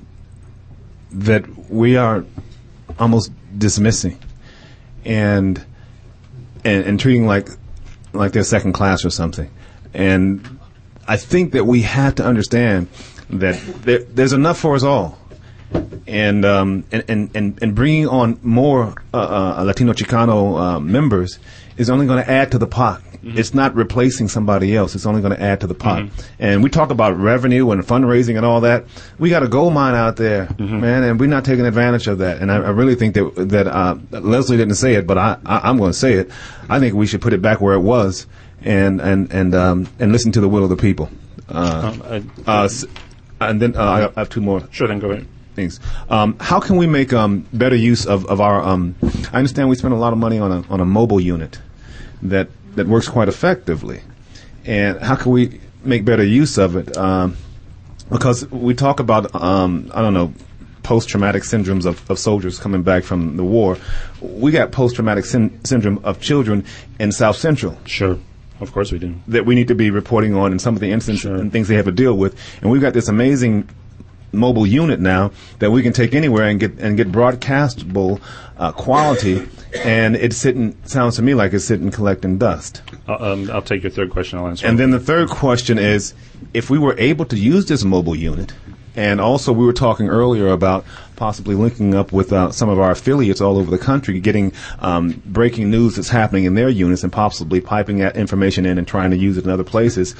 that we are almost dismissing and, and and treating like like they're second class or something. And I think that we have to understand that there, there's enough for us all. And um, and, and, and and bringing on more uh, uh, Latino Chicano uh, members is only going to add to the pot. Mm-hmm. It's not replacing somebody else. It's only going to add to the pot. Mm-hmm. And we talk about revenue and fundraising and all that. We got a gold mine out there, mm-hmm. man, and we're not taking advantage of that. And I, I really think that that uh, Leslie didn't say it, but I, I, I'm going to say it. I think we should put it back where it was and and and um, and listen to the will of the people. Uh, um, I, uh, and then uh, I have two more. Sure, then go ahead. Things. Um, how can we make um, better use of, of our? Um, I understand we spend a lot of money on a on a mobile unit that that works quite effectively, and how can we make better use of it? Um, because we talk about um, I don't know post-traumatic syndromes of, of soldiers coming back from the war. We got post-traumatic syn- syndrome of children in South Central. Sure. Of course we do. That we need to be reporting on and some of the incidents Sure. and things they have to deal with, and we've got this amazing mobile unit now that we can take anywhere and get and get broadcastable uh, quality, and it's sitting. Sounds to me like it's sitting collecting dust. Uh, um, I'll take your third question. I'll answer. And then the third question is, if we were able to use this mobile unit, and also we were talking earlier about possibly linking up with uh, some of our affiliates all over the country, getting um, breaking news that's happening in their units, and possibly piping that information in and trying to use it in other places.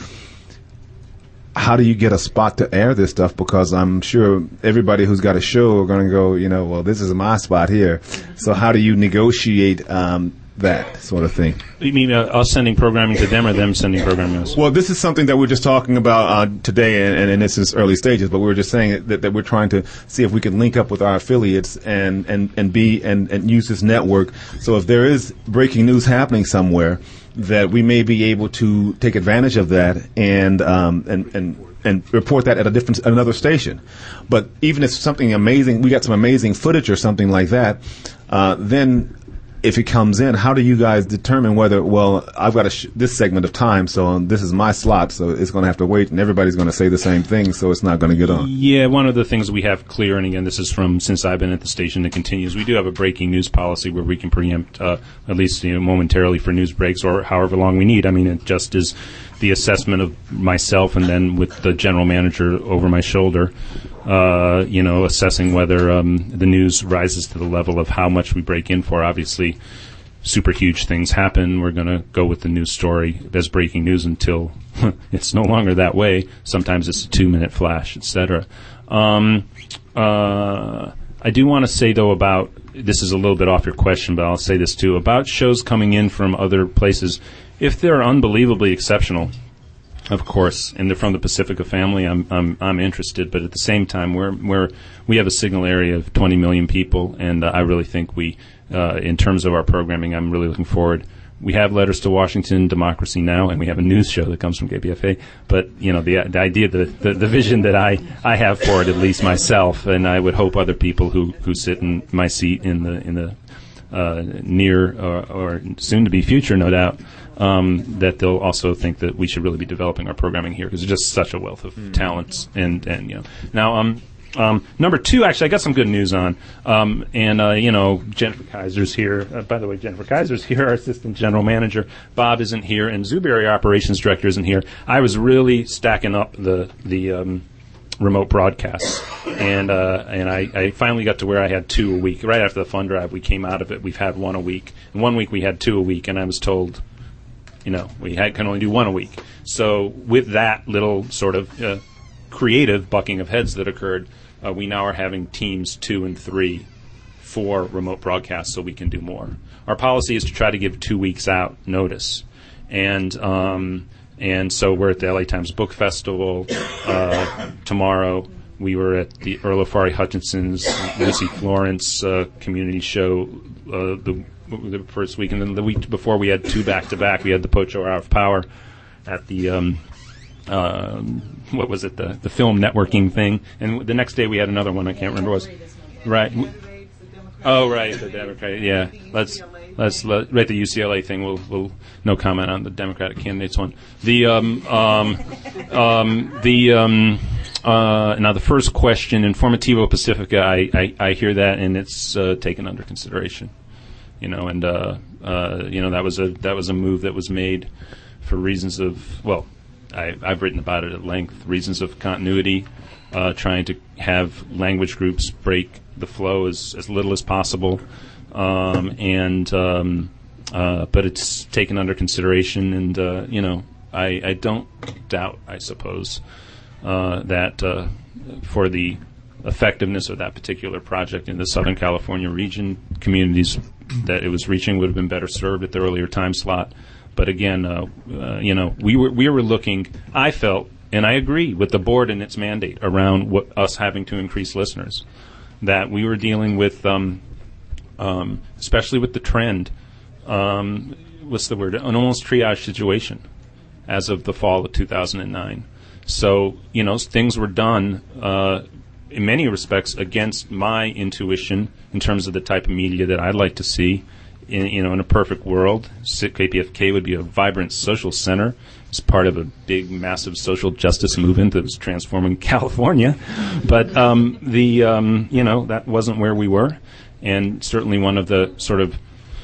How do you get a spot to air this stuff? Because I'm sure everybody who's got a show are going to go, you know, well, this is my spot here. So how do you negotiate um, that sort of thing? You mean uh, us sending programming to them or them sending programming to us? Well, this is something that we're just talking about uh, today, and, and, and it's in its early stages. But we were just saying that, that we're trying to see if we can link up with our affiliates and and and be and, and use this network. So if there is breaking news happening somewhere, that we may be able to take advantage of that and um, and and and report that at a different another station. But even if something amazing, we got some amazing footage or something like that, uh, then if it comes in, how do you guys determine whether, well, I've got a sh- this segment of time, so this is my slot, so it's going to have to wait, and everybody's going to say the same thing, so it's not going to get on. Yeah, one of the things we have clear, and again, this is from since I've been at the station, it continues, we do have a breaking news policy where we can preempt, uh, at least you know, momentarily for news breaks or however long we need. I mean, it just is the assessment of myself and then with the general manager over my shoulder, uh, you know, assessing whether um, the news rises to the level of how much we break in for. Obviously, super huge things happen. We're going to go with the news story as breaking news until it's no longer that way. Sometimes it's a two-minute flash, et cetera. Um, uh, I do want to say, though, about, this is a little bit off your question, but I'll say this, too, about shows coming in from other places. If they're unbelievably exceptional, of course, and they're from the Pacifica family, I'm I'm I'm interested. But at the same time, we're we're we have a signal area of twenty million people, and uh, I really think we, uh, in terms of our programming, I'm really looking forward. We have Letters to Washington, Democracy Now!, and we have a news show that comes from K P F A. But you know, the the idea, the, the the vision that I I have for it, at least myself, and I would hope other people who who sit in my seat in the in the uh, near or, or soon to be future, no doubt. Um, that they'll also think that we should really be developing our programming here because there's just such a wealth of mm. talents and, and you know now um, um, number two, actually I got some good news on um, and uh, you know Jennifer Kaiser's here. Uh, by the way, Jennifer Kaiser's here, our assistant general manager. Bob isn't here, and Zuberry, our operations director, isn't here. I was really stacking up the the um, remote broadcasts, and uh, and I, I finally got to where I had two a week. Right after the fund drive, we came out of it. We've had one a week. And one week we had two a week, and I was told, you know, we had, can only do one a week. So with that little sort of uh, creative bucking of heads that occurred, uh, we now are having teams two and three for remote broadcasts, so we can do more. Our policy is to try to give two weeks out notice, and um, and so we're at the L A Times Book Festival uh, tomorrow. We were at the Earl of Fari Hutchinson's Lucy Florence uh, community show uh, the, the first week, and then the week before we had two back to back. We had the Pocho Hour of Power at the um, uh, what was it the the film networking thing, and the next day we had another one. I can't remember what it was. Right. Oh, right, the Democrat. Yeah, let's let's let, right the U C L A thing. We'll we'll no comment on the Democratic candidates one. The um um um the um uh now the first question, Informativo Pacifica. I, I, I hear that, and it's uh, taken under consideration. You know, and uh, uh, you know that was a that was a move that was made for reasons of well, I, I've written about it at length. Reasons of continuity, uh, trying to have language groups break the flow as, as little as possible, um, and um, uh, but it's taken under consideration, and uh, you know I, I don't doubt, I suppose, uh, that uh, for the effectiveness of that particular project in the Southern California region, communities that it was reaching would have been better served at the earlier time slot. But again, uh, uh, you know we were we were looking. I felt, and I agree with the board and its mandate around what, us having to increase listeners, that we were dealing with, um, um, especially with the trend, um, what's the word, an almost triage situation as of the fall of two thousand nine. So, you know, things were done uh, in many respects against my intuition in terms of the type of media that I'd like to see. In, you know, in a perfect world, K P F K would be a vibrant social center. It's part of a big, massive social justice movement that was transforming California. But um, the um, you know that wasn't where we were, and certainly one of the sort of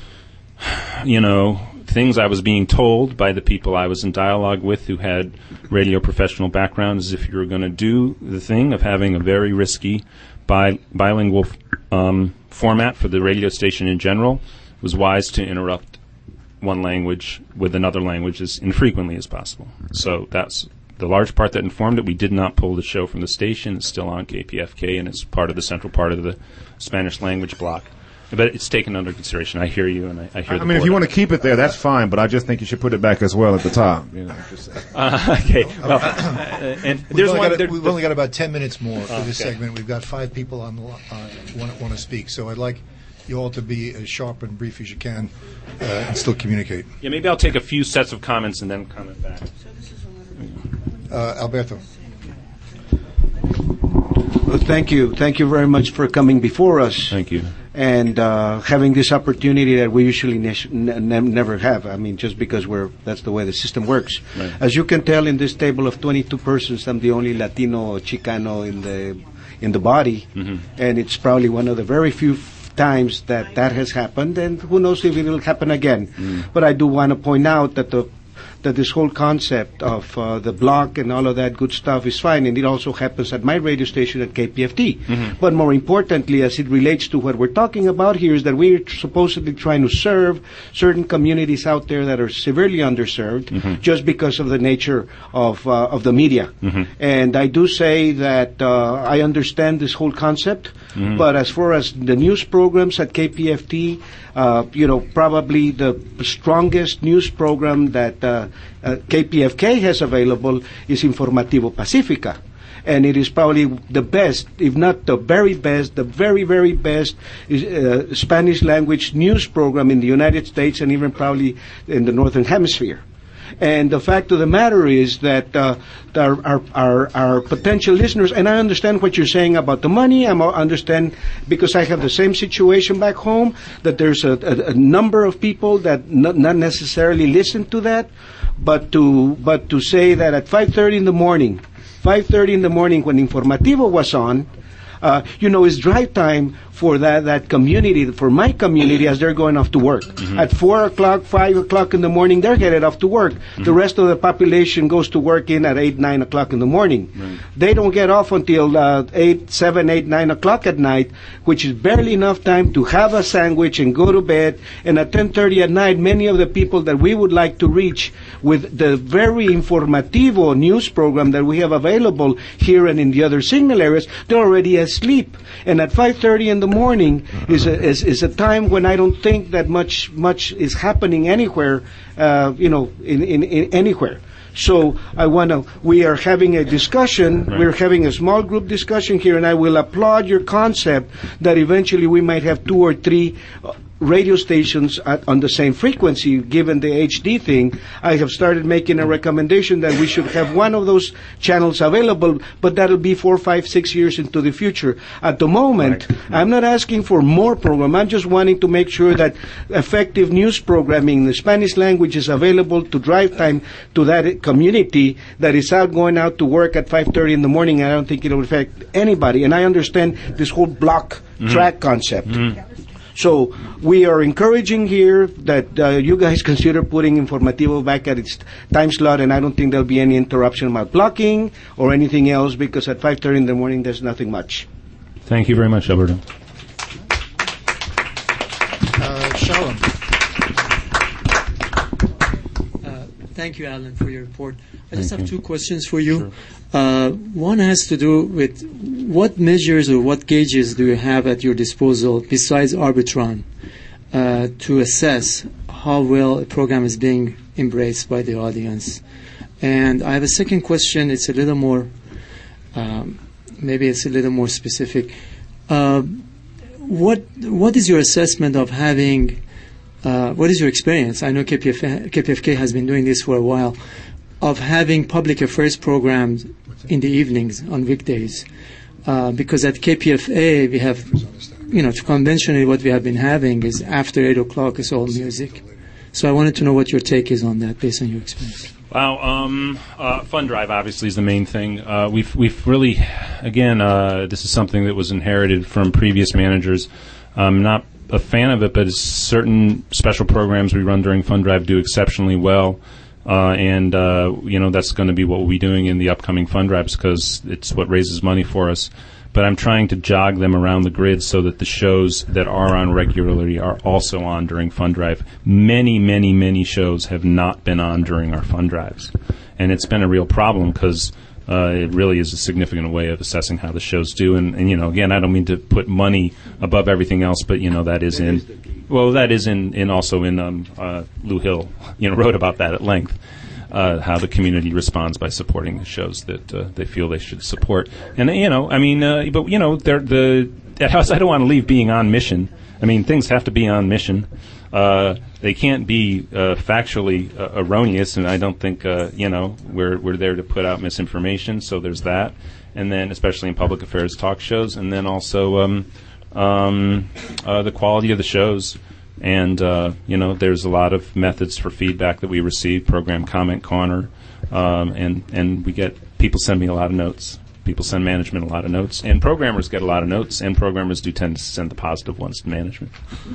you know things I was being told by the people I was in dialogue with who had radio professional backgrounds is if you were going to do the thing of having a very risky bi- bilingual um, format for the radio station in general, it was wise to interrupt one language with another language as infrequently as possible. So that's the large part that informed it. We did not pull the show from the station. It's still on K P F K, and it's part of the central part of the Spanish language block. But it's taken under consideration. I hear you, and I, I hear I the mean, if board. you want to keep it there, that's fine, but I just think you should put it back as well at the top. You know, just, uh, okay. Well, uh, and we've there's only, one, got, there, we've only got about ten minutes more for Oh, this okay. segment. We've got five people on the li- uh, want, want to speak, so I'd like you all to be as sharp and brief as you can uh, and still communicate. Yeah, maybe I'll take a few sets of comments and then comment back. Uh, Alberto. Well, thank you. Thank you very much for coming before us. Thank you. And uh, having this opportunity that we usually ne- ne- never have. I mean, just because we're that's the way the system works. Right. As you can tell in this table of twenty-two persons, I'm the only Latino Chicano in the in the body, Mhm. and it's probably one of the very few f- times that that has happened. And who knows if it will happen again? Mm. But I do want to point out that the that this whole concept of uh, the block and all of that good stuff is fine, and it also happens at my radio station at K P F T. Mhm. But more importantly, as it relates to what we're talking about here, is that we're supposedly trying to serve certain communities out there that are severely underserved Mhm. just because of the nature of uh, of the media. Mhm. And I do say that uh, I understand this whole concept, Mhm. but as far as the news programs at K P F T, uh, you know, probably the strongest news program that uh, uh, K P F K has available is Informativo Pacifica. And it is probably the best, if not the very best, the very, very best uh, Spanish language news program in the United States and even probably in the Northern Hemisphere. And the fact of the matter is that uh, our, our, our, our potential listeners, and I understand what you're saying about the money, I understand because I have the same situation back home, that there's a, a, a number of people that not, not necessarily listen to that, but to, but to say that at five thirty in the morning, five thirty in the morning when Informativo was on, uh, you know, is drive time for that, that community, for my community as they're going off to work. Mm-hmm. At four o'clock, five o'clock in the morning, they're headed off to work. Mm-hmm. The rest of the population goes to work in at eight, nine o'clock in the morning. Right. They don't get off until uh, eight, seven, eight, nine o'clock at night, which is barely enough time to have a sandwich and go to bed. And at ten thirty at night, many of the people that we would like to reach with the very informativo news program that we have available here and in the other signal areas, they're already asleep. And at five thirty in the morning is a, is, is a time when I don't think that much much is happening anywhere, uh, you know, in, in, in anywhere. So I want to, we are having a discussion, Right. we're having a small group discussion here, and I will applaud your concept that eventually we might have two or three uh, radio stations at, on the same frequency, given the H D thing. I have started making a recommendation that we should have one of those channels available, but that'll be four, five, six years into the future. At the moment, right. I'm not asking for more program. I'm just wanting to make sure that effective news programming in the Spanish language is available to drive time to that community that is out going out to work at five thirty in the morning. I don't think it will affect anybody. And I understand this whole block mm-hmm. track concept. Mm-hmm. So we are encouraging here that uh, you guys consider putting Informativo back at its time slot, and I don't think there'll be any interruption about blocking or anything else, because at five thirty in the morning there's nothing much. Thank you very much, Alberto. Uh, Shalom. Uh, thank you, Alan, for your report. I just Thank have you. two questions for you. Sure. Uh, one has to do with what measures or what gauges do you have at your disposal besides Arbitron uh, to assess how well a program is being embraced by the audience? And I have a second question. It's a little more, um, maybe it's a little more specific. Uh, what what is your assessment of having? Uh, what is your experience? I know K P F, K P F K has been doing this for a while, of having public affairs programs in the evenings on weekdays, uh, because at K P F A we have, you know, conventionally what we have been having is after eight o'clock is all music. So I wanted to know what your take is on that, based on your experience. Wow, um, uh, Fund Drive obviously is the main thing. Uh, we've we've really, again, uh, this is something that was inherited from previous managers. I'm not a fan of it, but it's certain special programs we run during Fund Drive do exceptionally well. Uh, and, uh, you know, that's going to be what we'll be doing in the upcoming fund drives, because it's what raises money for us. But I'm trying to jog them around the grid so that the shows that are on regularly are also on during fund drive. Many, many, many shows have not been on during our fund drives. And it's been a real problem, because uh, it really is a significant way of assessing how the shows do. And, and, you know, again, I don't mean to put money above everything else, but, you know, that is in... Well, that is in, in also in um, uh, Lou Hill, you know, wrote about that at length, uh, how the community responds by supporting the shows that uh, they feel they should support. And, you know, I mean, uh, but, you know, they're, the at House, I don't want to leave being on mission. I mean, things have to be on mission. Uh, they can't be uh, factually uh, erroneous, and I don't think, uh, you know, we're, we're there to put out misinformation, so there's that. And then, especially in public affairs talk shows, and then also... Um, Um, uh, the quality of the shows, and uh, you know, there's a lot of methods for feedback that we receive. Program comment corner, um, and and we get people send me a lot of notes. People send management a lot of notes, and programmers get a lot of notes, and programmers do tend to send the positive ones to management.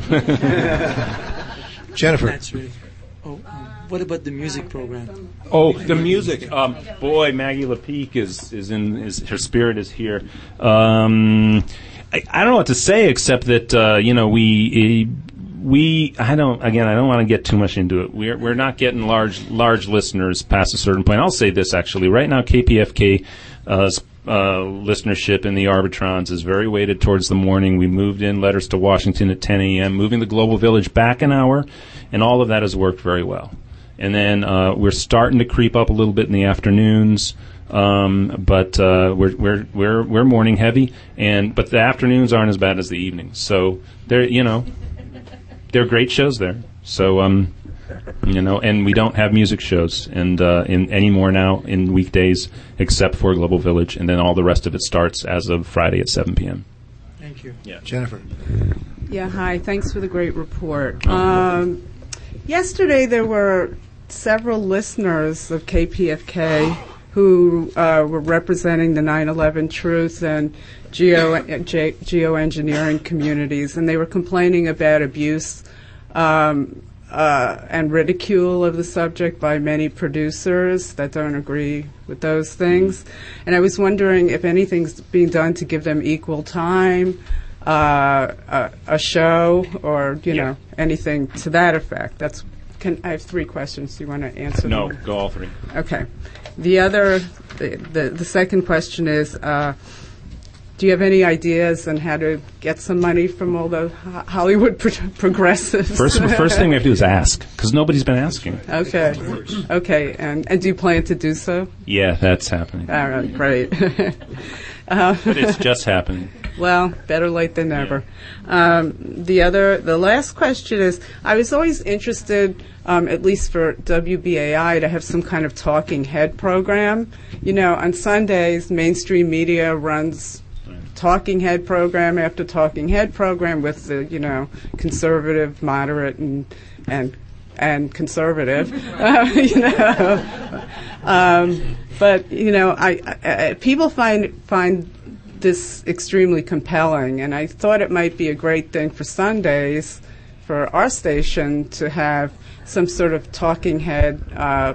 Jennifer. That's really, oh, um, what about the music program? Oh, the music. Um, boy, Maggie LaPeek is is in is her spirit is here. Um, I, I don't know what to say except that uh, you know we we I don't again I don't want to get too much into it. We're we're not getting large large listeners past a certain point. I'll say this actually. Right now, K P F K uh, uh, listenership in the Arbitrons is very weighted towards the morning. We moved in Letters to Washington at ten a.m., moving the Global Village back an hour, and all of that has worked very well. And then uh, we're starting to creep up a little bit in the afternoons. Um, but uh, we're we're we're we're morning heavy, and but the afternoons aren't as bad as the evenings. So they're you know they're great shows there. So um you know, and we don't have music shows and uh, in anymore now in weekdays except for Global Village, and then all the rest of it starts as of Friday at seven p.m. Thank you. Yeah, Jennifer. Yeah, hi. Thanks for the great report. Um, yesterday there were several listeners of K P F K who uh, were representing the nine eleven truth and geo ge- geoengineering communities, and they were complaining about abuse um, uh, and ridicule of the subject by many producers that don't agree with those things. And I was wondering if anything's being done to give them equal time, uh, a, a show, or you Yeah. know anything to that effect. That's. Can, I have three questions. Do you want to answer No, them? go all three. Okay. The other, the, the, the second question is, uh, do you have any ideas on how to get some money from all the Ho- Hollywood pro- progressives? First, first thing we have to do is ask, because nobody's been asking. Okay. Okay. And, and do you plan to do so? Yeah, that's happening. All right. Great. uh, But it's just happening. Well, better late than never. Um, the other, the last question is, I was always interested, um, at least for W B A I, to have some kind of talking head program. You know, on Sundays, mainstream media runs talking head program after talking head program with the, you know, conservative, moderate, and and and conservative. uh, you know, um, but you know, I, I, I people find find. this extremely compelling, and I thought it might be a great thing for Sundays for our station to have some sort of talking head uh,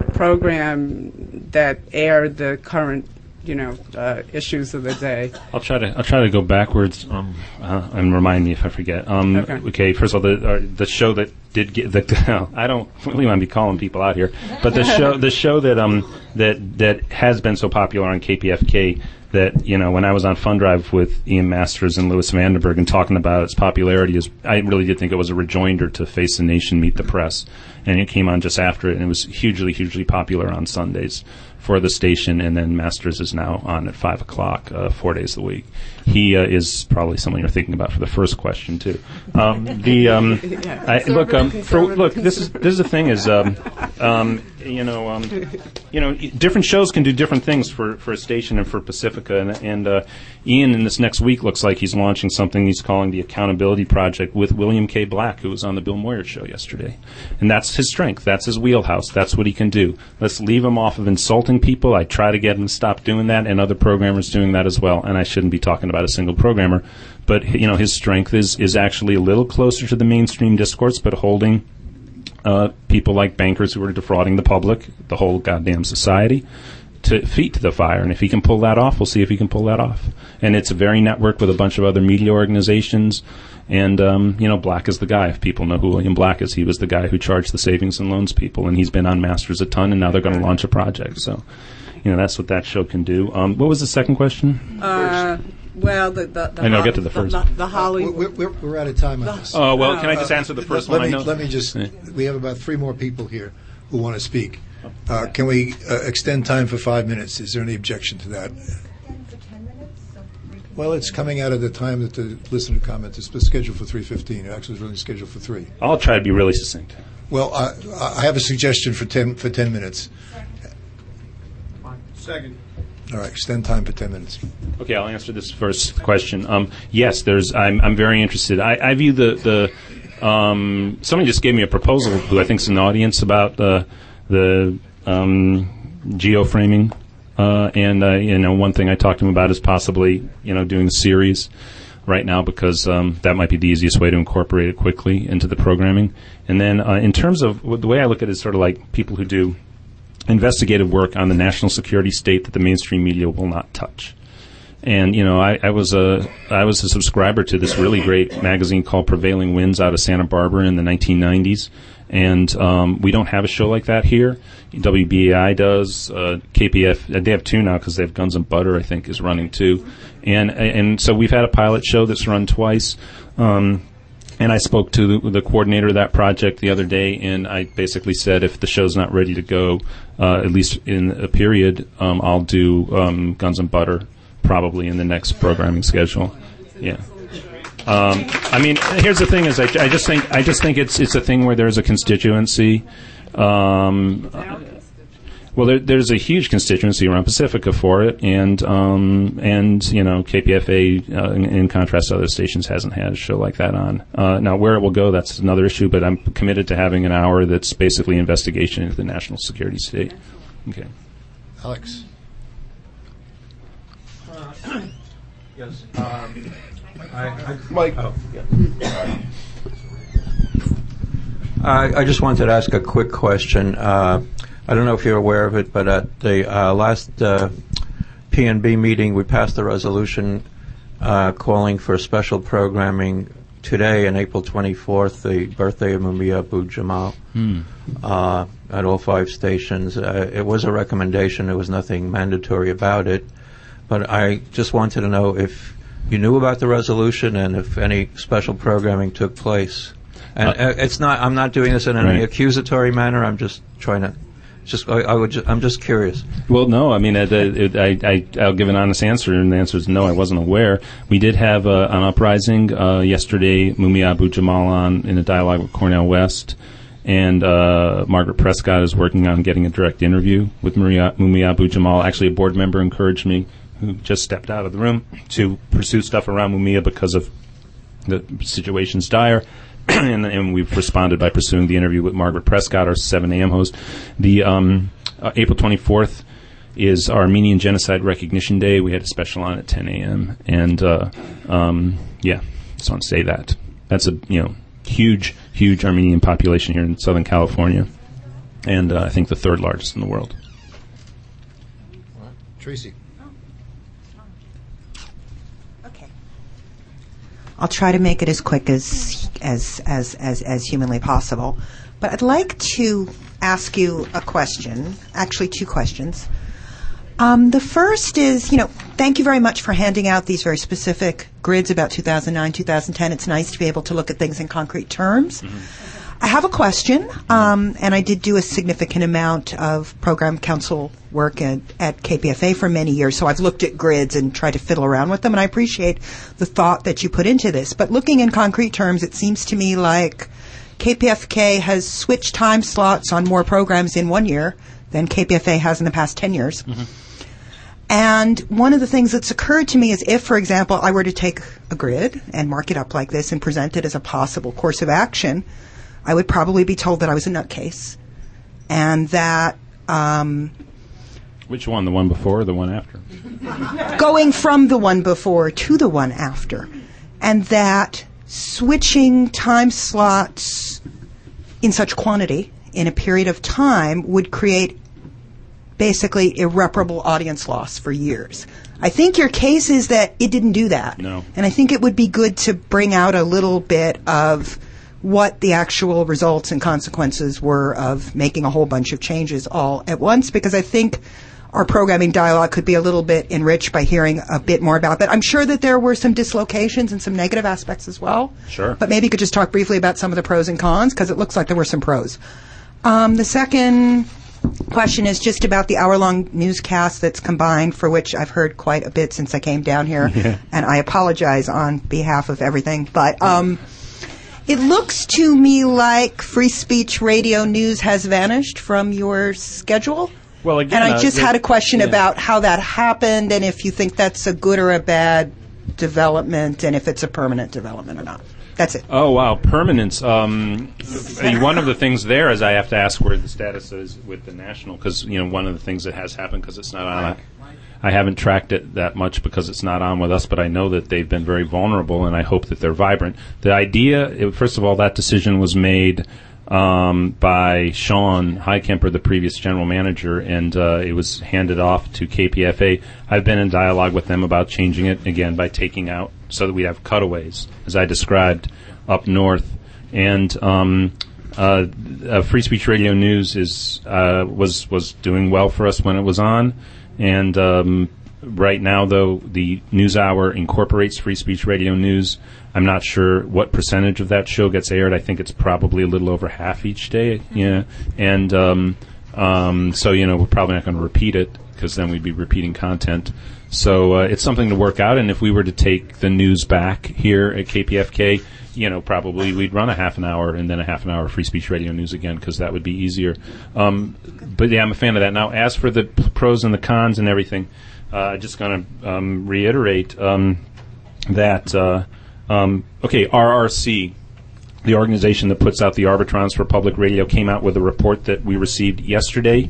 program that aired the current, you know, uh, issues of the day. I'll try to I'll try to go backwards um, uh, and remind me if I forget. Um, Okay. okay. First of all, the uh, the show that did get the I don't really want to be calling people out here, but the show the show that um that that has been so popular on K P F K. That, you know, when I was on Fund Drive with Ian Masters and Louis Vandenberg and talking about its popularity, is I really did think it was a rejoinder to Face the Nation, Meet the Press. And it came on just after it, and it was hugely, hugely popular on Sundays for the station. And then Masters is now on at five o'clock, uh, four days a week. He uh, is probably someone you're thinking about for the first question, too. Um, the um, I, look, um, for, look, this is this is the thing is, um, um, you know, um, you know, different shows can do different things for, for a station and for Pacifica. And, and uh, Ian, in this next week, looks like he's launching something he's calling the Accountability Project with William K. Black, who was on the Bill Moyer show yesterday. And that's his strength. That's his wheelhouse. That's what he can do. Let's leave him off of insulting people. I try to get him to stop doing that, and other programmers doing that as well. And I shouldn't be talking about a single programmer. But, you know, his strength is, is actually a little closer to the mainstream discourse, but holding Uh, people like bankers who are defrauding the public, the whole goddamn society, to feet to the fire. And if he can pull that off, we'll see if he can pull that off. And it's a very networked with a bunch of other media organizations. And, um, you know, Black is the guy. If people know who William Black is, he was the guy who charged the savings and loans people. And he's been on Masters a ton, and now they're going to launch a project. So, you know, that's what that show can do. Um, what was the second question? Uh, well, the, the, the I know, Ho- get to the first. The, the Hollywood. We're, we're, we're out of time on this. Oh, well, can I just answer the first let one? Me, I know. let me just, we have about three more people here who want to speak. Uh, can we uh, extend time for five minutes? Is there any objection to that? Well, it's coming out of the time that the listener comment is scheduled for three fifteen. It actually is really scheduled for three. I'll try to be really succinct. Well, I, I have a suggestion for ten for ten minutes. Second. All right, extend time for ten minutes. Okay, I'll answer this first question. Um, yes, there's. I'm, I'm very interested. I, I view the the. Um, somebody just gave me a proposal, who I think is in the audience, about the the um, geoframing, uh, and uh, you know, one thing I talked to him about is possibly, you know, doing a series right now, because um, that might be the easiest way to incorporate it quickly into the programming. And then uh, in terms of the way I look at it, is sort of like people who do investigative work on the national security state that the mainstream media will not touch. And, you know, I, I was a I was a subscriber to this really great magazine called Prevailing Winds out of Santa Barbara in the nineteen nineties. And um, we don't have a show like that here. W B A I does. Uh, K P F, they have two now because they have Guns and Butter, I think, is running too. And, and so we've had a pilot show that's run twice. Um, And I spoke to the, the coordinator of that project the other day, and I basically said if the show's not ready to go, uh, at least in a period, um, I'll do um, Guns and Butter probably in the next programming schedule. Yeah. Um, I mean, here's the thing: is I, I just think I just think it's it's a thing where there's a constituency. Um, Well, there, there's a huge constituency around Pacifica for it, and um, and you know K P F A, uh, in, in contrast to other stations, hasn't had a show like that on. Uh, now, where it will go, that's another issue. But I'm committed to having an hour that's basically investigation into the national security state. Okay. Alex. Yes. Um, I, I, Mike. Oh, yeah. I, I just wanted to ask a quick question. Uh, I don't know if you're aware of it, but at the uh, last uh, P N B meeting, we passed a resolution uh, calling for special programming today, on April twenty-fourth, the birthday of Mumia Abu-Jamal, Hmm. uh, at all five stations. Uh, it was a recommendation. There was nothing mandatory about it. But I just wanted to know if you knew about the resolution and if any special programming took place. And uh, it's not. I'm not doing this in any Right. accusatory manner. I'm just trying to. Just. I, I would. Ju- I'm just curious. Well, no. I mean, it, it, I, I, I'll give an honest answer, and the answer is no. I wasn't aware. We did have uh, an uprising uh, yesterday. Mumia Abu-Jamal on in a dialogue with Cornell West, and uh, Margaret Prescott is working on getting a direct interview with Maria, Mumia Abu-Jamal. Actually, a board member encouraged me, who just stepped out of the room, to pursue stuff around Mumia because of the situation's dire. and, and we've responded by pursuing the interview with Margaret Prescott, our seven a.m. host. The um, uh, April twenty-fourth is Armenian Genocide Recognition Day. We had a special on at ten a.m. And, uh, um, yeah, just want to say that. That's a, you know, huge, huge Armenian population here in Southern California. And uh, I think the third largest in the world. Tracy. I'll try to make it as quick as as as as, as humanly possible. But I'd like to ask you a question, actually two questions. Um, the first is, you know, thank you very much for handing out these very specific grids about two thousand nine, two thousand ten. It's nice to be able to look at things in concrete terms. Mm-hmm. I have a question, um, and I did do a significant amount of program council work at, at K P F A for many years, so I've looked at grids and tried to fiddle around with them, and I appreciate the thought that you put into this. But looking in concrete terms, it seems to me like K P F K has switched time slots on more programs in one year than K P F A has in the past ten years. Mm-hmm. And one of the things that's occurred to me is if, for example, I were to take a grid and mark it up like this and present it as a possible course of action, I would probably be told that I was a nutcase, and that um, Which one, the one before or the one after? going from the one before to the one after, and that switching time slots in such quantity in a period of time would create basically irreparable audience loss for years. I think your case is that it didn't do that. No. And I think it would be good to bring out a little bit of what the actual results and consequences were of making a whole bunch of changes all at once, because I think our programming dialogue could be a little bit enriched by hearing a bit more about that. I'm sure that there were some dislocations and some negative aspects as well. Sure. But maybe you could just talk briefly about some of the pros and cons, because it looks like there were some pros. Um, the second question is just about the hour-long newscast that's combined, for which I've heard quite a bit since I came down here, Yeah. and I apologize on behalf of everything. But um, it looks to me like free speech radio news has vanished from your schedule. Well, again, and I uh, just the- had a question yeah. about how that happened, and if you think that's a good or a bad development, and if it's a permanent development or not. That's it. Oh, wow. Permanence. Um, uh, one of the things there is I have to ask where the status is with the national, because, you know, one of the things that has happened, because it's not on, I haven't tracked it that much because it's not on with us, but I know that they've been very vulnerable, and I hope that they're vibrant. The idea, it, first of all, that decision was made um, by Sean Heikemper, the previous general manager, and uh, it was handed off to K P F A. I've been in dialogue with them about changing it, again, by taking out, so that we have cutaways, as I described, up north. And um, uh, uh, Free Speech Radio News is uh, was was doing well for us when it was on. And um, right now, though, the News Hour incorporates Free Speech Radio News. I'm not sure what percentage of that show gets aired. I think it's probably a little over half each day. Yeah, and um, um, so you know we're probably not going to repeat it, because then we'd be repeating content. So uh, it's something to work out. And if we were to take the news back here at K P F K, you know, probably we'd run a half an hour and then a half an hour of Free Speech Radio News again, because that would be easier. Um, but yeah, I'm a fan of that. Now, as for the p- pros and the cons and everything, uh, I'm just going to um, reiterate um, that, uh, um, okay, R R C, the organization that puts out the Arbitrons for Public Radio, came out with a report that we received yesterday.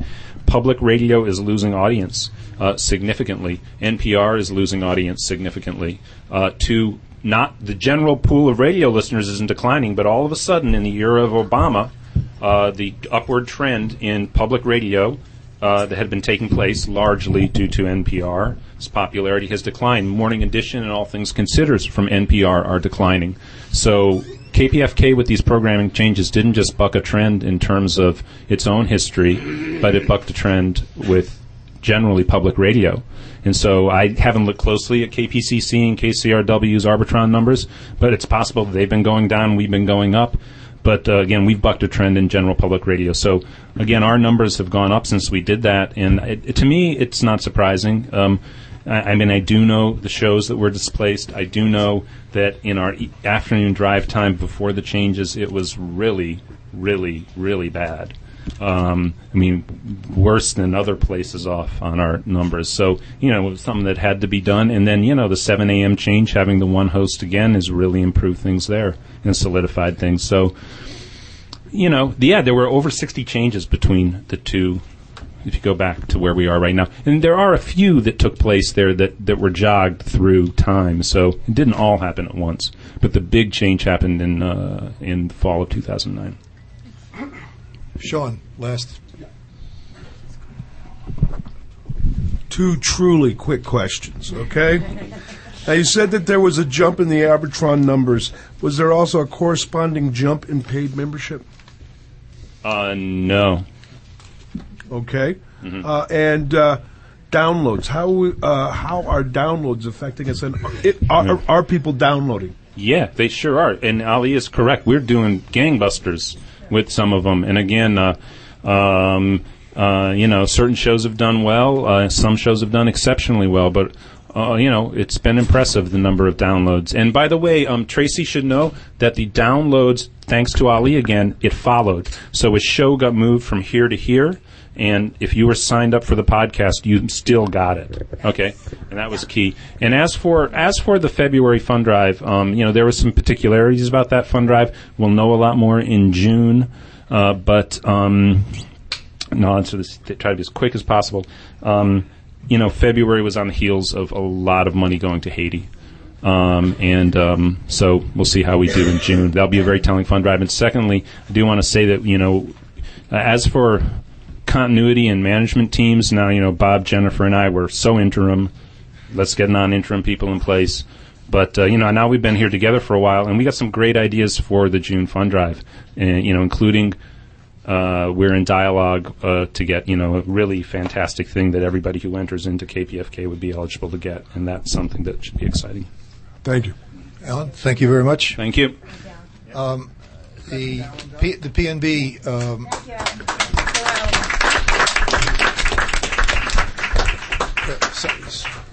public radio is losing audience uh, significantly. N P R is losing audience significantly. Uh, to not the general pool of radio listeners isn't declining, but all of a sudden in the era of Obama, uh, the upward trend in public radio uh, that had been taking place largely due to N P R's popularity has declined. Morning Edition and All Things Considered from N P R are declining. So K P F K with these programming changes didn't just buck a trend in terms of its own history, but it bucked a trend with generally public radio. And so I haven't looked closely at K P C C and K C R W's Arbitron numbers, but it's possible that they've been going down, we've been going up. But uh, again, we've bucked a trend in general public radio. So again, our numbers have gone up since we did that. And it, it, to me, it's not surprising. Um, I, I mean, I do know the shows that were displaced. I do know that in our e- afternoon drive time before the changes, it was really, really, really bad. Um, I mean, worse than other places off on our numbers. So, you know, it was something that had to be done. And then, you know, the seven a.m. change, having the one host again, has really improved things there and solidified things. So, you know, yeah, there were over sixty changes between the two, if you go back to where we are right now. And there are a few that took place there that, that were jogged through time. So it didn't all happen at once. But the big change happened in uh, in the fall of two thousand nine. Sean, last. Two truly quick questions, okay? Now, you said that there was a jump in the Arbitron numbers. Was there also a corresponding jump in paid membership? Uh, no. Okay. Mm-hmm. Uh, and uh, downloads. How uh, how are downloads affecting us? And it, are, are, are people downloading? Yeah, they sure are. And Ali is correct. We're doing gangbusters with some of them. And again, uh, um, uh, you know, certain shows have done well. Uh, some shows have done exceptionally well. But, uh, you know, it's been impressive, the number of downloads. And by the way, um, Tracy should know that the downloads, thanks to Ali again, it followed. So a show got moved from here to here. And if you were signed up for the podcast, you still got it. Okay, and that was key. And as for as for the February fund drive, um, you know, there were some particularities about that fund drive. We'll know a lot more in June, uh, but um, no, I'll answer this. Try to be as quick as possible. Um, you know, February was on the heels of a lot of money going to Haiti. Um, and um, so we'll see how we do in June. That'll be a very telling fund drive. And secondly, I do want to say that, you know, uh, as for continuity and management teams, now, you know, Bob, Jennifer, and I were so interim. Let's get non-interim people in place. But, uh, you know, now we've been here together for a while, and we got some great ideas for the June fund drive, and, you know, including uh, we're in dialogue uh, to get, you know, a really fantastic thing that everybody who enters into K P F K would be eligible to get, and that's something that should be exciting. Thank you. Alan, thank you very much. Thank you. Um, the, P, the P N B... Um, So,